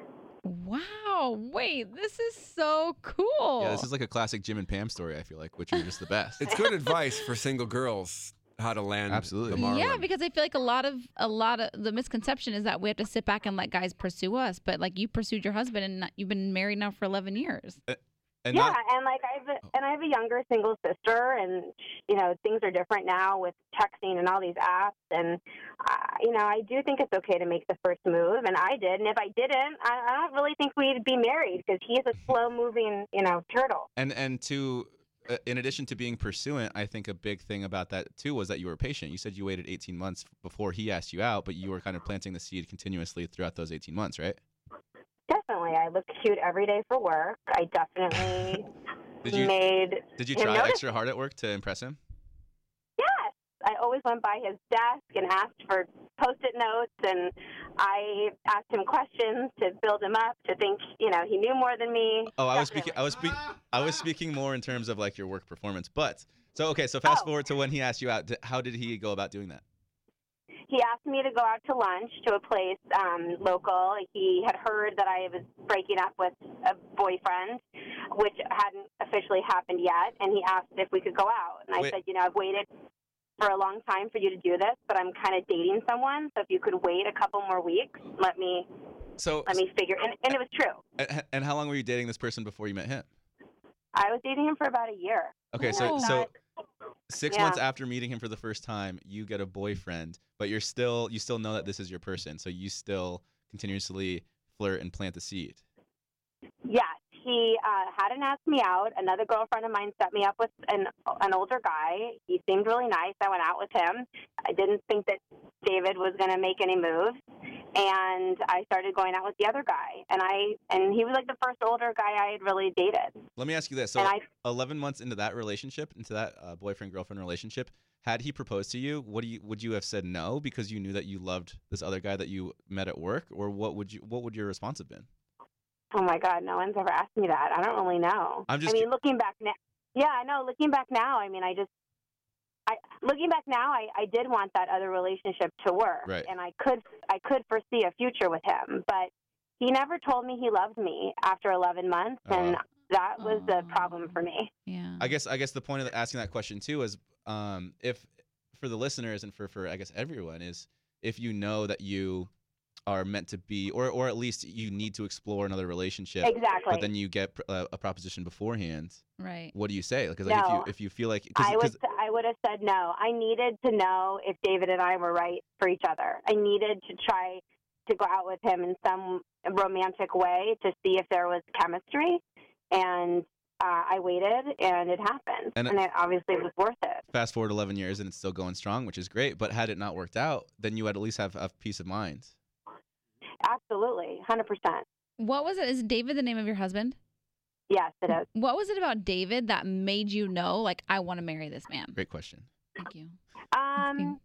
Wow. Wait, this is so cool. Yeah, this is like a classic Jim and Pam story, I feel like, which are just the best. It's good advice for single girls how to land Absolutely. the Marlin. Yeah, because I feel like a lot of a lot of the misconception is that we have to sit back and let guys pursue us, but like you pursued your husband and not- you've been married now for eleven years. And yeah, not, and like I have, a, and I have a younger single sister, and you know things are different now with texting and all these apps, and uh, you know I do think it's okay to make the first move, and I did, and if I didn't, I, I don't really think we'd be married because he's a slow moving, you know, turtle. and and to uh, in addition to being pursuant, I think a big thing about that too was that you were patient. You said you waited eighteen months before he asked you out, but you were kind of planting the seed continuously throughout those eighteen months, right? Definitely, I look cute every day for work. I definitely Did you made. did you him try notice. extra hard at work to impress him? Yes, I always went by his desk and asked for post-it notes, and I asked him questions to build him up to think, you know, he knew more than me. Oh, I was speaking. I Definitely. was speaking. I was speaking more in terms of like your work performance. But so okay. So fast Oh. forward to when he asked you out. d- How did he go about doing that? He asked me to go out to lunch to a place um, local. He had heard that I was breaking up with a boyfriend, which hadn't officially happened yet, and he asked if we could go out. And I Wait. said, you know, I've waited for a long time for you to do this, but I'm kind of dating someone, so if you could wait a couple more weeks, let me So let me figure. And, and it was true. and, and how long were you dating this person before you met him? I was dating him for about a year. Okay, so Oh. so six Yeah. months after meeting him for the first time, you get a boyfriend, but you're still you still know that this is your person, so you still continuously flirt and plant the seed. Yes, he uh, hadn't asked me out. Another girlfriend of mine set me up with an an older guy. He seemed really nice. I went out with him. I didn't think that David was going to make any moves, and I started going out with the other guy. And I and he was like the first older guy I had really dated. Let me ask you this: so and I eleven months into that relationship, into that uh, boyfriend girlfriend relationship, had he proposed to you, what do you would you have said no because you knew that you loved this other guy that you met at work, or what would you what would your response have been? Oh my God, no one's ever asked me that. I don't really know. I'm just I mean, cu- looking back now, yeah, I know. Looking back now, I mean, I just, I looking back now, I, I did want that other relationship to work, Right. and I could, I could foresee a future with him, but he never told me he loved me after eleven months, and Uh. that was the Oh. problem for me. Yeah. I guess I guess the point of asking that question too is um, if for the listeners and for, for I guess everyone is if you know that you are meant to be or or at least you need to explore another relationship, Exactly. but then you get pr- a, a proposition beforehand. Right. What do you say? Because like, No. if you if you feel like cause, I would 'cause- I would have said no. I needed to know if David and I were right for each other. I needed to try to go out with him in some romantic way to see if there was chemistry, and uh, I waited, and it happened, And- and, it obviously was worth it. fast forward eleven years and it's still going strong, which is great. But had it not worked out, then you would at least have a peace of mind. Absolutely, one hundred percent. What was it? Is David the name of your husband? Yes, it is. What was it about David that made you know, like, I want to marry this man? Great question. Thank you. Um,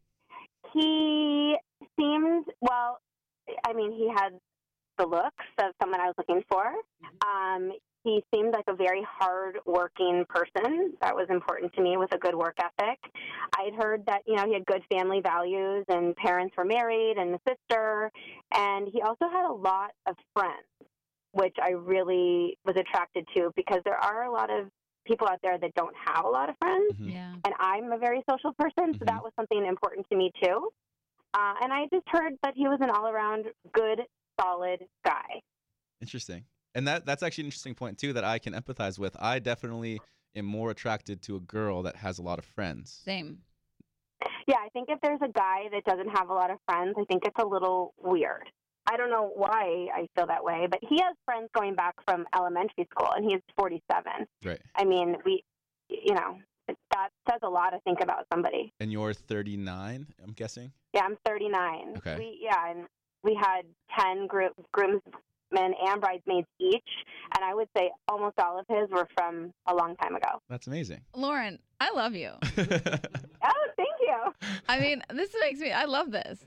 he seemed, well, I mean, he had the looks of someone I was looking for. Um, he seemed like a very hard-working person. That was important to me, with a good work ethic. I'd heard that, you know, he had good family values, and parents were married, and a sister. And he also had a lot of friends, which I really was attracted to, because there are a lot of people out there that don't have a lot of friends. Mhm. Yeah. And I'm a very social person, so Mhm. that was something important to me too. Uh, and I just heard that he was an all-around good, solid guy. Interesting. And that that's actually an interesting point too that I can empathize with. I definitely am more attracted to a girl that has a lot of friends. Same. Yeah, I think if there's a guy that doesn't have a lot of friends, I think it's a little weird. I don't know why I feel that way, but he has friends going back from elementary school, and he's forty-seven. Right. I mean, we, you know, that says a lot, I think, about somebody. And you're thirty-nine, I'm guessing? Yeah, I'm thirty-nine. Okay. We, yeah, and we had ten gro- groomsmen and bridesmaids each, and I would say almost all of his were from a long time ago. That's amazing. Lauren, I love you. Oh, thank you. I mean, this makes me, I love this.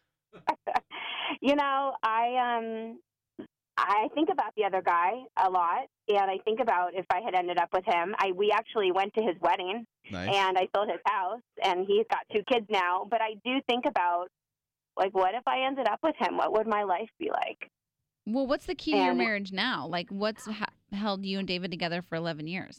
You know, I um, I think about the other guy a lot, and I think about if I had ended up with him. I we actually went to his wedding, Nice. and I sold his house, and he's got two kids now. But I do think about, like, what if I ended up with him? What would my life be like? Well, what's the key to your And- marriage now? Like, what's ha- held you and David together for eleven years?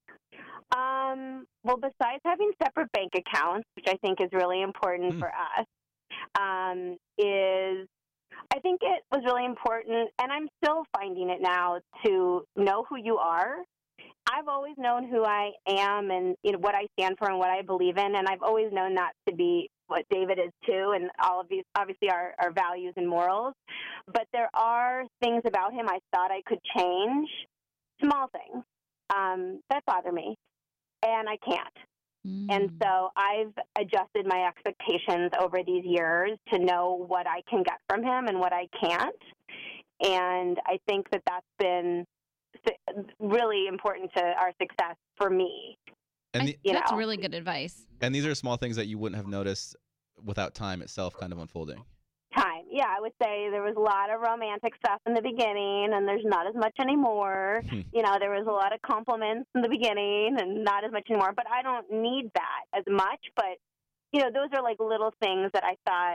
Um, well, besides having separate bank accounts, which I think is really important Hmm. for us, um, is I think it was really important, and I'm still finding it now, to know who you are. I've always known who I am, and you know what I stand for and what I believe in, and I've always known that to be what David is too, and all of these, obviously, our, our values and morals. But there are things about him I thought I could change, small things, um, that bother me, and I can't. And Mm. so I've adjusted my expectations over these years to know what I can get from him and what I can't. And I think that that's been su- really important to our success for me. And I- the, you that's know. really good advice. and these are small things that you wouldn't have noticed without time itself kind of unfolding. Time. Yeah, I would say there was a lot of romantic stuff in the beginning, and there's not as much anymore. Hmm. You know, there was a lot of compliments in the beginning and not as much anymore. But I don't need that as much. But, you know, those are like little things that I thought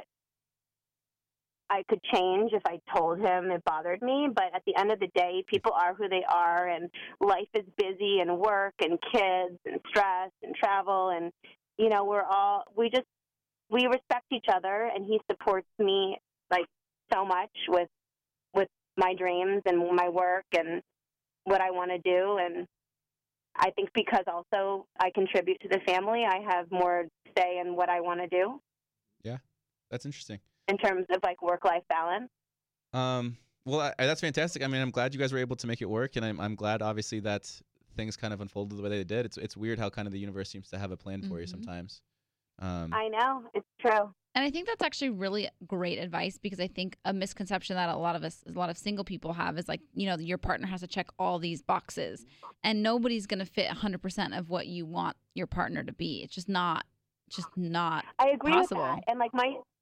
I could change if I told him it bothered me. But at the end of the day, people are who they are, and life is busy, and work and kids and stress and travel. And, you know, we're all, we just, we respect each other, and he supports me like so much with with my dreams and my work and what I want to do. And I think because also I contribute to the family, I have more say in what I want to do That's interesting. in terms of like work-life balance. Um, well, I, I- that's fantastic. I mean, I'm glad you guys were able to make it work, and I'm I'm glad obviously that things kind of unfolded the way they did. It's it's weird how kind of the universe seems to have a plan for you Mhm. sometimes. Um, I know, it's true. And I think that's actually really great advice, because I think a misconception that a lot of us, a lot of single people have is like, you know, your partner has to check all these boxes, and nobody's going to fit one hundred percent of what you want your partner to be. It's just not, just not. I agree Possible. with that. And like my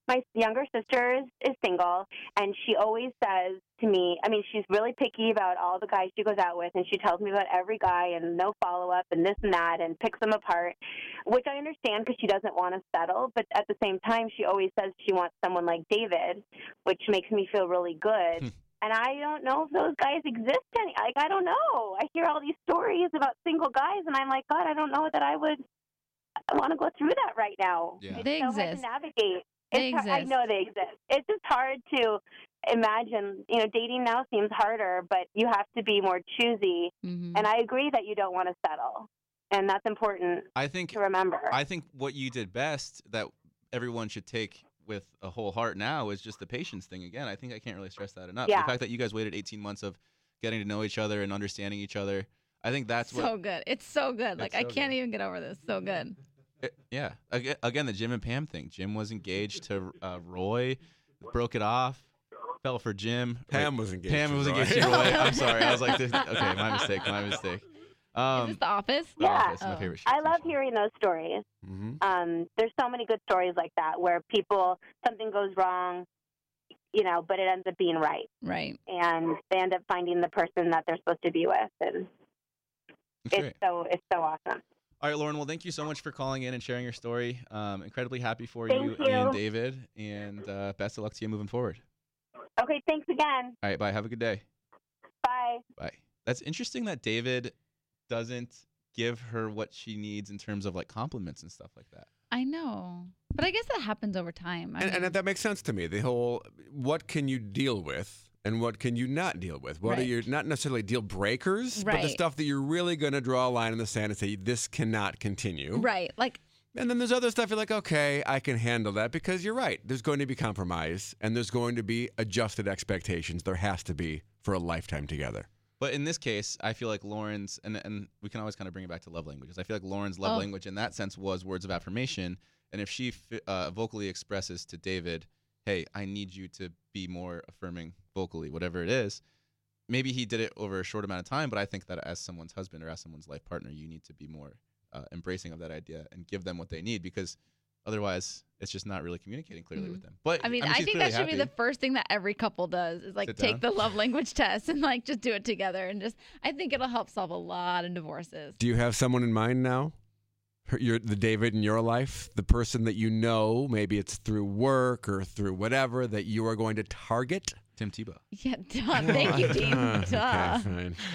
my younger sister is, is single, and she always says to me, I mean, she's really picky about all the guys she goes out with, and she tells me about every guy and no follow-up and this and that and picks them apart, which I understand because she doesn't want to settle, but at the same time, she always says she wants someone like David, which makes me feel really good. And I don't know if those guys exist any. Like, I don't know. I hear all these stories about single guys, and I'm like, God, I don't know that I would want to go through that right now. Yeah. It's They so hard exist. to navigate. They It's hard- I exist. know they exist. It's just hard to imagine. You know, dating now seems harder, but you have to be more choosy. Mhm. And I agree that you don't want to settle, and that's important I think to remember. I think what you did best that everyone should take with a whole heart now is just the patience thing again. I think I can't really stress that enough. Yeah. The fact that you guys waited eighteen months of getting to know each other and understanding each other. I think that's so what good. It's so good. Like It's I so can't good. even get over this. So good. it- yeah. Aga- Again, the Jim and Pam thing. Jim was engaged to uh, Roy, broke it off, fell for Jim. Pam Wait, was engaged. Pam to was Roy. engaged to Roy. I'm sorry. I was like, this, okay, my mistake. My mistake. Um, Is this The Office? The Yeah. Office, my Oh. favorite. I T V love show. hearing those stories. Mhm. Um, there's so many good stories like that where people, something goes wrong, you know, but it ends up being right. Right. And they end up finding the person that they're supposed to be with. And That's it's great. so, it's so awesome. All right, Lauren. Well, thank you so much for calling in and sharing your story. Um, incredibly happy for Thank you, you. and David, and uh, best of luck to you moving forward. Okay, thanks again. All right, bye. Have a good day. Bye. Bye. That's interesting that David doesn't give her what she needs in terms of like compliments and stuff like that. I know. But I guess that happens over time. I And, mean, and that makes sense to me. The whole what can you deal with and what can you not deal with? What are Right. your not necessarily deal breakers, but the Right. stuff that you're really going to draw a line in the sand and say this cannot continue. right. Like And then there's other stuff you're like, okay, I can handle that because you're right. There's going to be compromise and there's going to be adjusted expectations. There has to be for a lifetime together. But in this case, I feel like Lauren's, and, and we can always kind of bring it back to love languages. I feel like Lauren's love Oh. language in that sense was words of affirmation. And if she fi- uh, vocally expresses to David, hey, I need you to be more affirming vocally, whatever it is, maybe he did it over a short amount of time. But I think that as someone's husband or as someone's life partner, you need to be more uh, embracing of that idea and give them what they need, because otherwise it's just not really communicating clearly Mhm. with them. But I mean, I, I, she's think clearly that should be the happy. first thing that every couple does is like Sit take down. the love language test and like just do it together and just I think it'll help solve a lot of divorces. Do you have someone in mind now? Her- Your, the David in your life, the person that you know, maybe it's through work or through whatever, that you are going to target? Tim Tebow. Yeah, duh. Thank you, Dean. Uh, Duh. Okay, fine.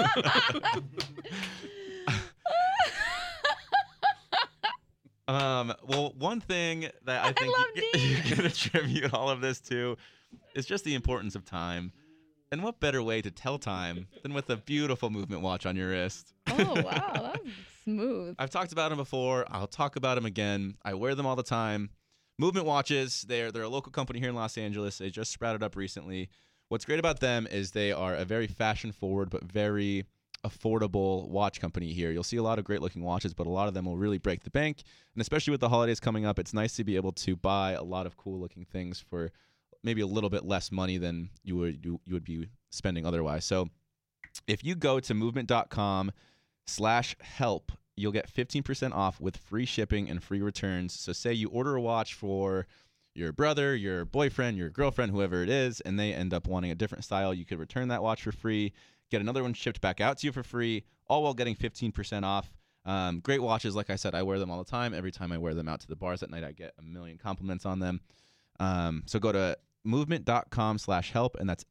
Um, well, one thing that I think love you, Dean. you can attribute all of this to is just the importance of time. And what better way to tell time than with a beautiful movement watch on your wrist? Oh wow, that was smooth. I've talked about them before. I'll talk about them again. I wear them all the time. Movement watches, they're, they're a local company here in Los Angeles. They just sprouted up recently. What's great about them is they are a very fashion-forward but very affordable watch company here. You'll see a lot of great-looking watches, but a lot of them will really break the bank. And especially with the holidays coming up, it's nice to be able to buy a lot of cool-looking things for maybe a little bit less money than you would you, you would be spending otherwise. So if you go to movement.com slash help, you'll get fifteen percent off with free shipping and free returns. So say you order a watch for your brother, your boyfriend, your girlfriend, whoever it is, and they end up wanting a different style, you could return that watch for free, get another one shipped back out to you for free, all while getting fifteen percent off. Um, great watches. Like I said, I wear them all the time. Every time I wear them out to the bars at night, I get a million compliments on them. Um, so go to movement.com slash help, and that's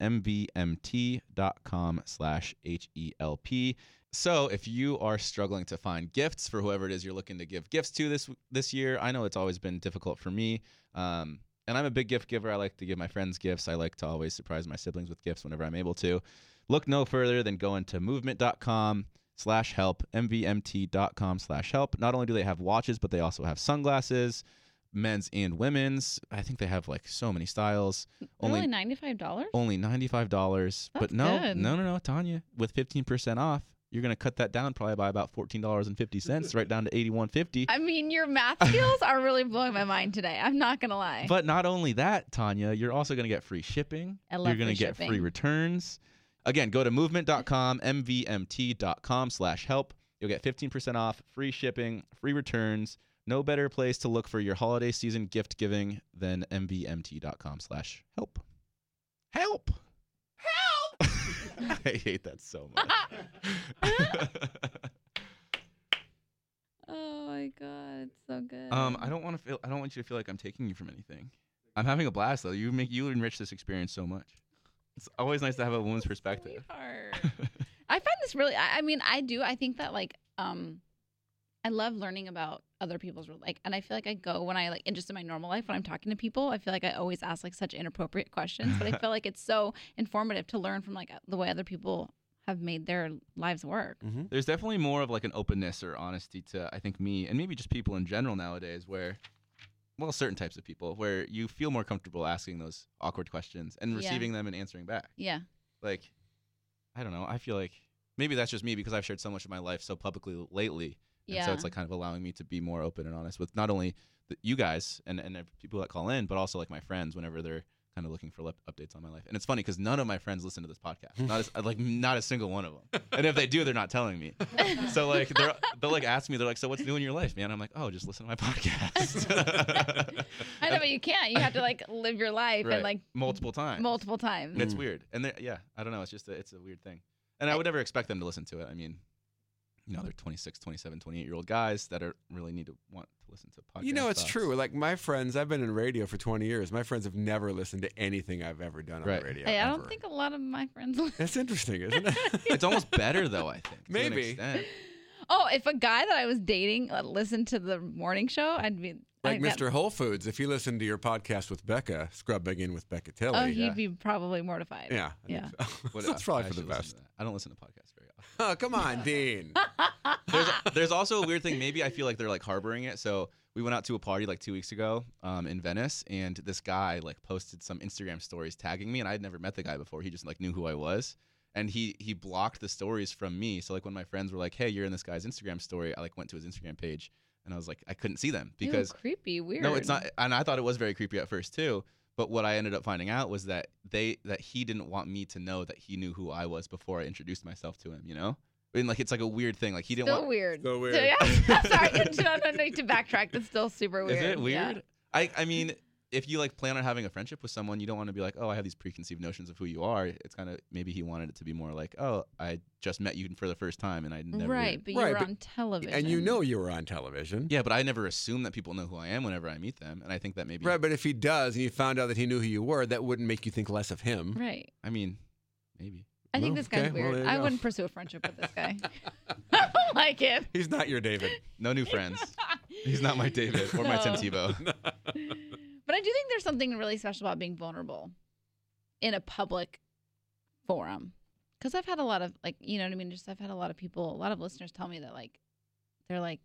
mvmt.com slash H-E-L-P. So if you are struggling to find gifts for whoever it is you're looking to give gifts to this this year, I know it's always been difficult for me. Um, and I'm a big gift giver. I like to give my friends gifts. I like to always surprise my siblings with gifts whenever I'm able to. Look no further than going to movement.com slash help, mvmt.com slash help. Not only do they have watches, but they also have sunglasses, men's and women's. I think they have like so many styles. Only ninety-five dollars? Only ninety-five dollars. But That's no, good. no, no, no, Tanya, with fifteen percent off, you're going to cut that down probably by about fourteen dollars and fifty cents, right down to eighty-one fifty. I mean, your math skills are really blowing my mind today. I'm not gonna lie. But not only that, Tanya, you're also going to get free shipping. I love You're going free to get shipping. free returns. Again, go to movement.com, mvmt.com slash help. You'll get fifteen percent off, free shipping, free returns, No better place to look for your holiday season gift giving than m v m t dot com slash help. Help! Help! I hate that so much. Oh my god, so good. um, I don't want to feel. I don't want you to feel like I'm taking you from anything. I'm having a blast though. You make you enrich this experience so much. It's always nice to have a woman's perspective. Sweetheart. I find this really. I, I mean, I do. I think that like, um, I love learning about other people's like, and I feel like I go when I like, and just in my normal life when I'm talking to people, I feel like I always ask like such inappropriate questions, but I feel like it's so informative to learn from like the way other people have made their lives work. Mm-hmm. There's definitely more of like an openness or honesty to I think me and maybe just people in general nowadays where, well, certain types of people where you feel more comfortable asking those awkward questions and Yeah. receiving them and answering back. Yeah. Like, I don't know. I feel like maybe that's just me because I've shared so much of my life so publicly lately. And Yeah. so it's like kind of allowing me to be more open and honest with not only the, you guys and, and people that call in, but also like my friends whenever they're kind of looking for lip updates on my life. And it's funny because none of my friends listen to this podcast. Not as, like not a single one of them. And if they do, they're not telling me. So like they're, they'll like ask me, they're like, so what's new in your life, man? I'm like, oh, just listen to my podcast. I know, but you can't. You have to like live your life Right. and like multiple times. multiple times. And it's weird. And they're- yeah, I don't know. It's just a, it's a weird thing. And I would never expect them to listen to it. I mean, you know, they're twenty-six, twenty-seven, twenty-eight-year-old guys that are really need to want to listen to podcasts. You know, it's true. Like my friends, I've been in radio for twenty years. My friends have never listened to anything I've ever done on Right. the radio. Hey, I ever. don't think a lot of my friends listen. That's interesting, isn't it? It's almost better, though, I think. to an Maybe. extent. Oh, if a guy that I was dating uh, listened to the morning show, I'd be Like I'd Mister Whole Foods, if you listen to your podcast with Becca, Scrub Begin with Becca Tilley. Oh, he'd yeah. be probably mortified. yeah. I think Yeah. so. What- That's I- probably I for the should listen best. to that. I don't listen to podcasts very often. Oh, come on, Dean. There's, there's also a weird thing. Maybe I feel like they're like harboring it. So we went out to a party like two weeks ago um, in Venice, and this guy like posted some Instagram stories tagging me, and I had never met the guy before. He just like knew who I was, and he he blocked the stories from me. So like when my friends were like, "Hey, you're in this guy's Instagram story," I like went to his Instagram page, and I was like, I couldn't see them Ew, because creepy, weird. no, it's not. And I thought it was very creepy at first too. But what I ended up finding out was that they that he didn't want me to know that he knew who I was before I introduced myself to him. You know, I mean, like it's like a weird thing. Like he didn't Still want. weird. So weird. So, yeah, I'm sorry. No, no, no, to backtrack. It's still super weird. Is it Yeah. weird? I I mean, if you like plan on having a friendship with someone, you don't want to be like, oh, I have these preconceived notions of who you are. It's kind of maybe he wanted it to be more like, oh, I just met you for the first time and I never. Right, but you Right, were but- on television. And you know you were on television. Yeah, but I never assume that people know who I am whenever I meet them, and I think that maybe. Right, but if he does and you found out that he knew who you were, that wouldn't make you think less of him. Right. I mean, maybe. I think Well, this guy's okay, well, weird. there you I go. wouldn't pursue a friendship with this guy. I don't like him. He's not your David. No new friends. He's not my David or my Tim No. Tebow. But I do think there's something really special about being vulnerable in a public forum. Because I've had a lot of, like, you know what I mean? Just I've had a lot of people, a lot of listeners tell me that, like, they're, like,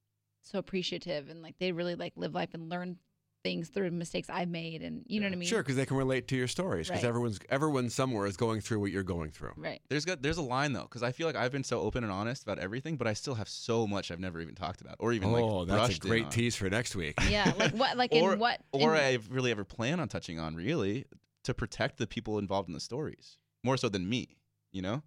so appreciative and, like, they really, like, live life and learn things through mistakes I've made. And, you know what I mean? Sure, because they can relate to your stories. Because Right. everyone's everyone somewhere is going through what you're going through. Right. There's got there's a line though, because I feel like I've been so open and honest about everything, but I still have so much I've never even talked about or even Oh, like that's a brushed in great on. tease for next week. Yeah. Like, what, like, Or- in what? or in, I've really ever planned on touching on, really, to protect the people involved in the stories more so than me. You know,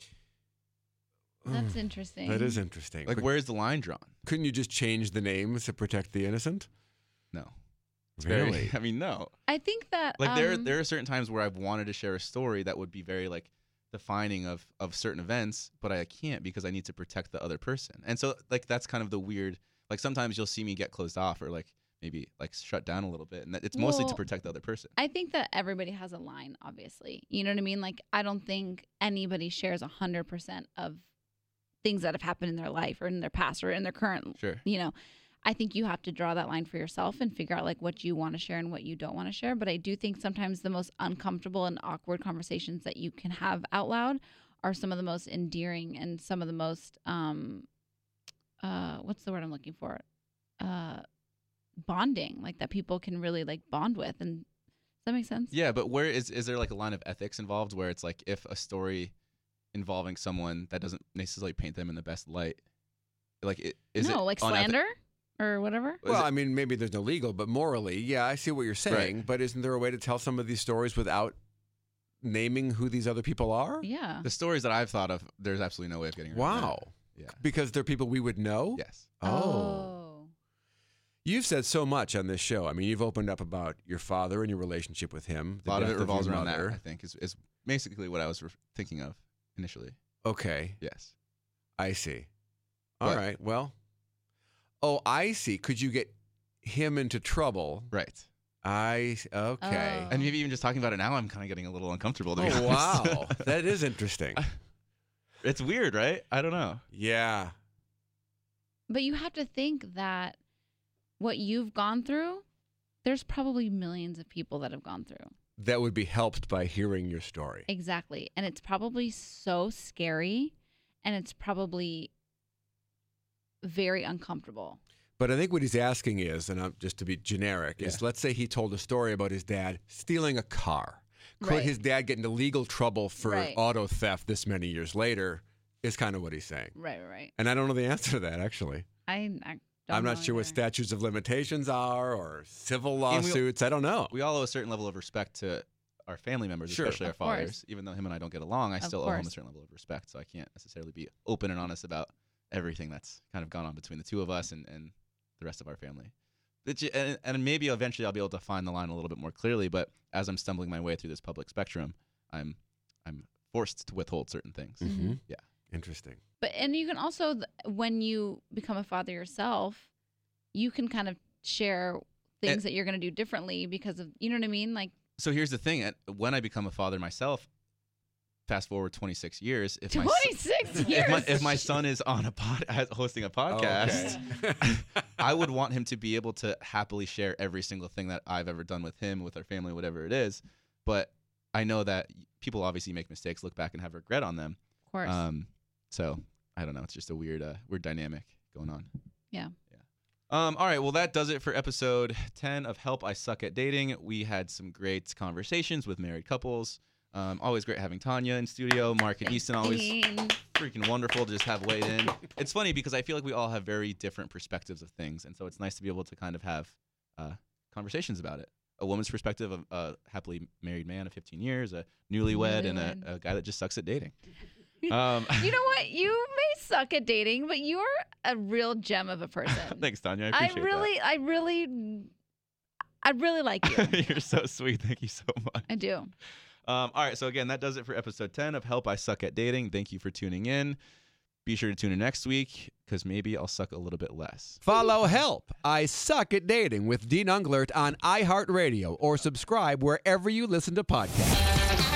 That's interesting. That is interesting. like But where's the line drawn? couldn't you just change the names to protect the innocent? No, it's very. Really? I mean, no. I think that. Like there, um, there are certain times where I've wanted to share a story that would be very like defining of of certain events, but I can't because I need to protect the other person. And so like that's kind of the weird. Like sometimes you'll see me get closed off or like maybe like shut down a little bit, and that, it's mostly to Well, protect the other person. I think that everybody has a line, obviously. You know what I mean? Like, I don't think anybody shares one hundred percent of things that have happened in their life or in their past or in their current, Sure. you know. I think you have to draw that line for yourself and figure out, like, what you want to share and what you don't want to share. But I do think sometimes the most uncomfortable and awkward conversations that you can have out loud are some of the most endearing and some of the most, um, uh, what's the word I'm looking for? Uh, bonding, like, that people can really, like, bond with. And does that make sense? Yeah, but where is is there like a line of ethics involved where it's like if a story involving someone that doesn't necessarily paint them in the best light, like it, is no, it like uneth- slander or whatever. Is Well, it- I mean, maybe there's no legal, but morally, yeah, I see what you're saying. But isn't there a way to tell some of these stories without naming who these other people are? Yeah. the stories that I've thought of, there's absolutely no way of getting around Wow. that. Yeah. Because they're people we would know? Yes. Oh. You've said so much on this show. I mean, you've opened up about your father and your relationship with him. A lot of it death revolves your around that, mother. I think, is, is basically what I was re- thinking of initially. Okay, Yes. I see. All But- right. Well, oh, I see. Could you get him into trouble? Right. I okay. Oh. And maybe even just talking about it now, I'm kind of getting a little uncomfortable, to be Oh, honest. wow. That is interesting. It's weird, right? I don't know. Yeah. But you have to think that what you've gone through, there's probably millions of people that have gone through. That would be helped by hearing your story. Exactly. And it's probably so scary and it's probably very uncomfortable. But I think what he's asking is, and I'm, just to be generic, is Yeah. let's say he told a story about his dad stealing a car. Could Right. his dad get into legal trouble for Right. auto theft this many years later? Is kind of what he's saying. Right, right, right. And I don't know the answer to that, actually. I, I don't I'm not know sure what either. statutes of limitations are or civil we- lawsuits. I don't know. We all owe a certain level of respect to our family members, Sure. especially our Of course. fathers. Even though him and I don't get along, I Of still owe him a course. certain level of respect. So I can't necessarily be open and honest about everything that's kind of gone on between the two of us and, and the rest of our family. But ju- And, and maybe eventually I'll be able to find the line a little bit more clearly. But as I'm stumbling my way through this public spectrum, I'm I'm forced to withhold certain things. Mm-hmm. Yeah. Interesting. But and you can also th- when you become a father yourself, you can kind of share things And- that you're going to do differently because of, you know what I mean? Like So here's the thing: at- when I become a father myself, fast forward twenty-six years, if my son- twenty-six years. if my, if my son is on a pod, hosting a podcast, Okay. I would want him to be able to happily share every single thing that I've ever done with him, with our family, whatever it is. But I know that people obviously make mistakes, look back and have regret on them. Of course. Um, so I don't know. It's just a weird, uh, weird dynamic going on. Yeah. Yeah. Um, all right. Well, that does it for episode ten of Help I Suck at Dating. We had some great conversations with married couples. Um, always great having Tanya in studio. Mark and Easton always And- freaking wonderful to just have weighed in. It's funny because I feel like we all have very different perspectives of things, and so it's nice to be able to kind of have uh, conversations about it. A woman's perspective of a happily married man of fifteen years, a newlywed, and Newlywed. a, a guy that just sucks at dating. Um, You know what? You may suck at dating, but you're a real gem of a person. Thanks, Tanya. I I appreciate really, I really, I really like you. that. You're so sweet. Thank you so much. I do. Um, all right, so again, that does it for episode ten of Help I Suck at Dating. Thank you for tuning in. Be sure to tune in next week because maybe I'll suck a little bit less. Follow Help I Suck at Dating with Dean Unglert on iHeartRadio or subscribe wherever you listen to podcasts.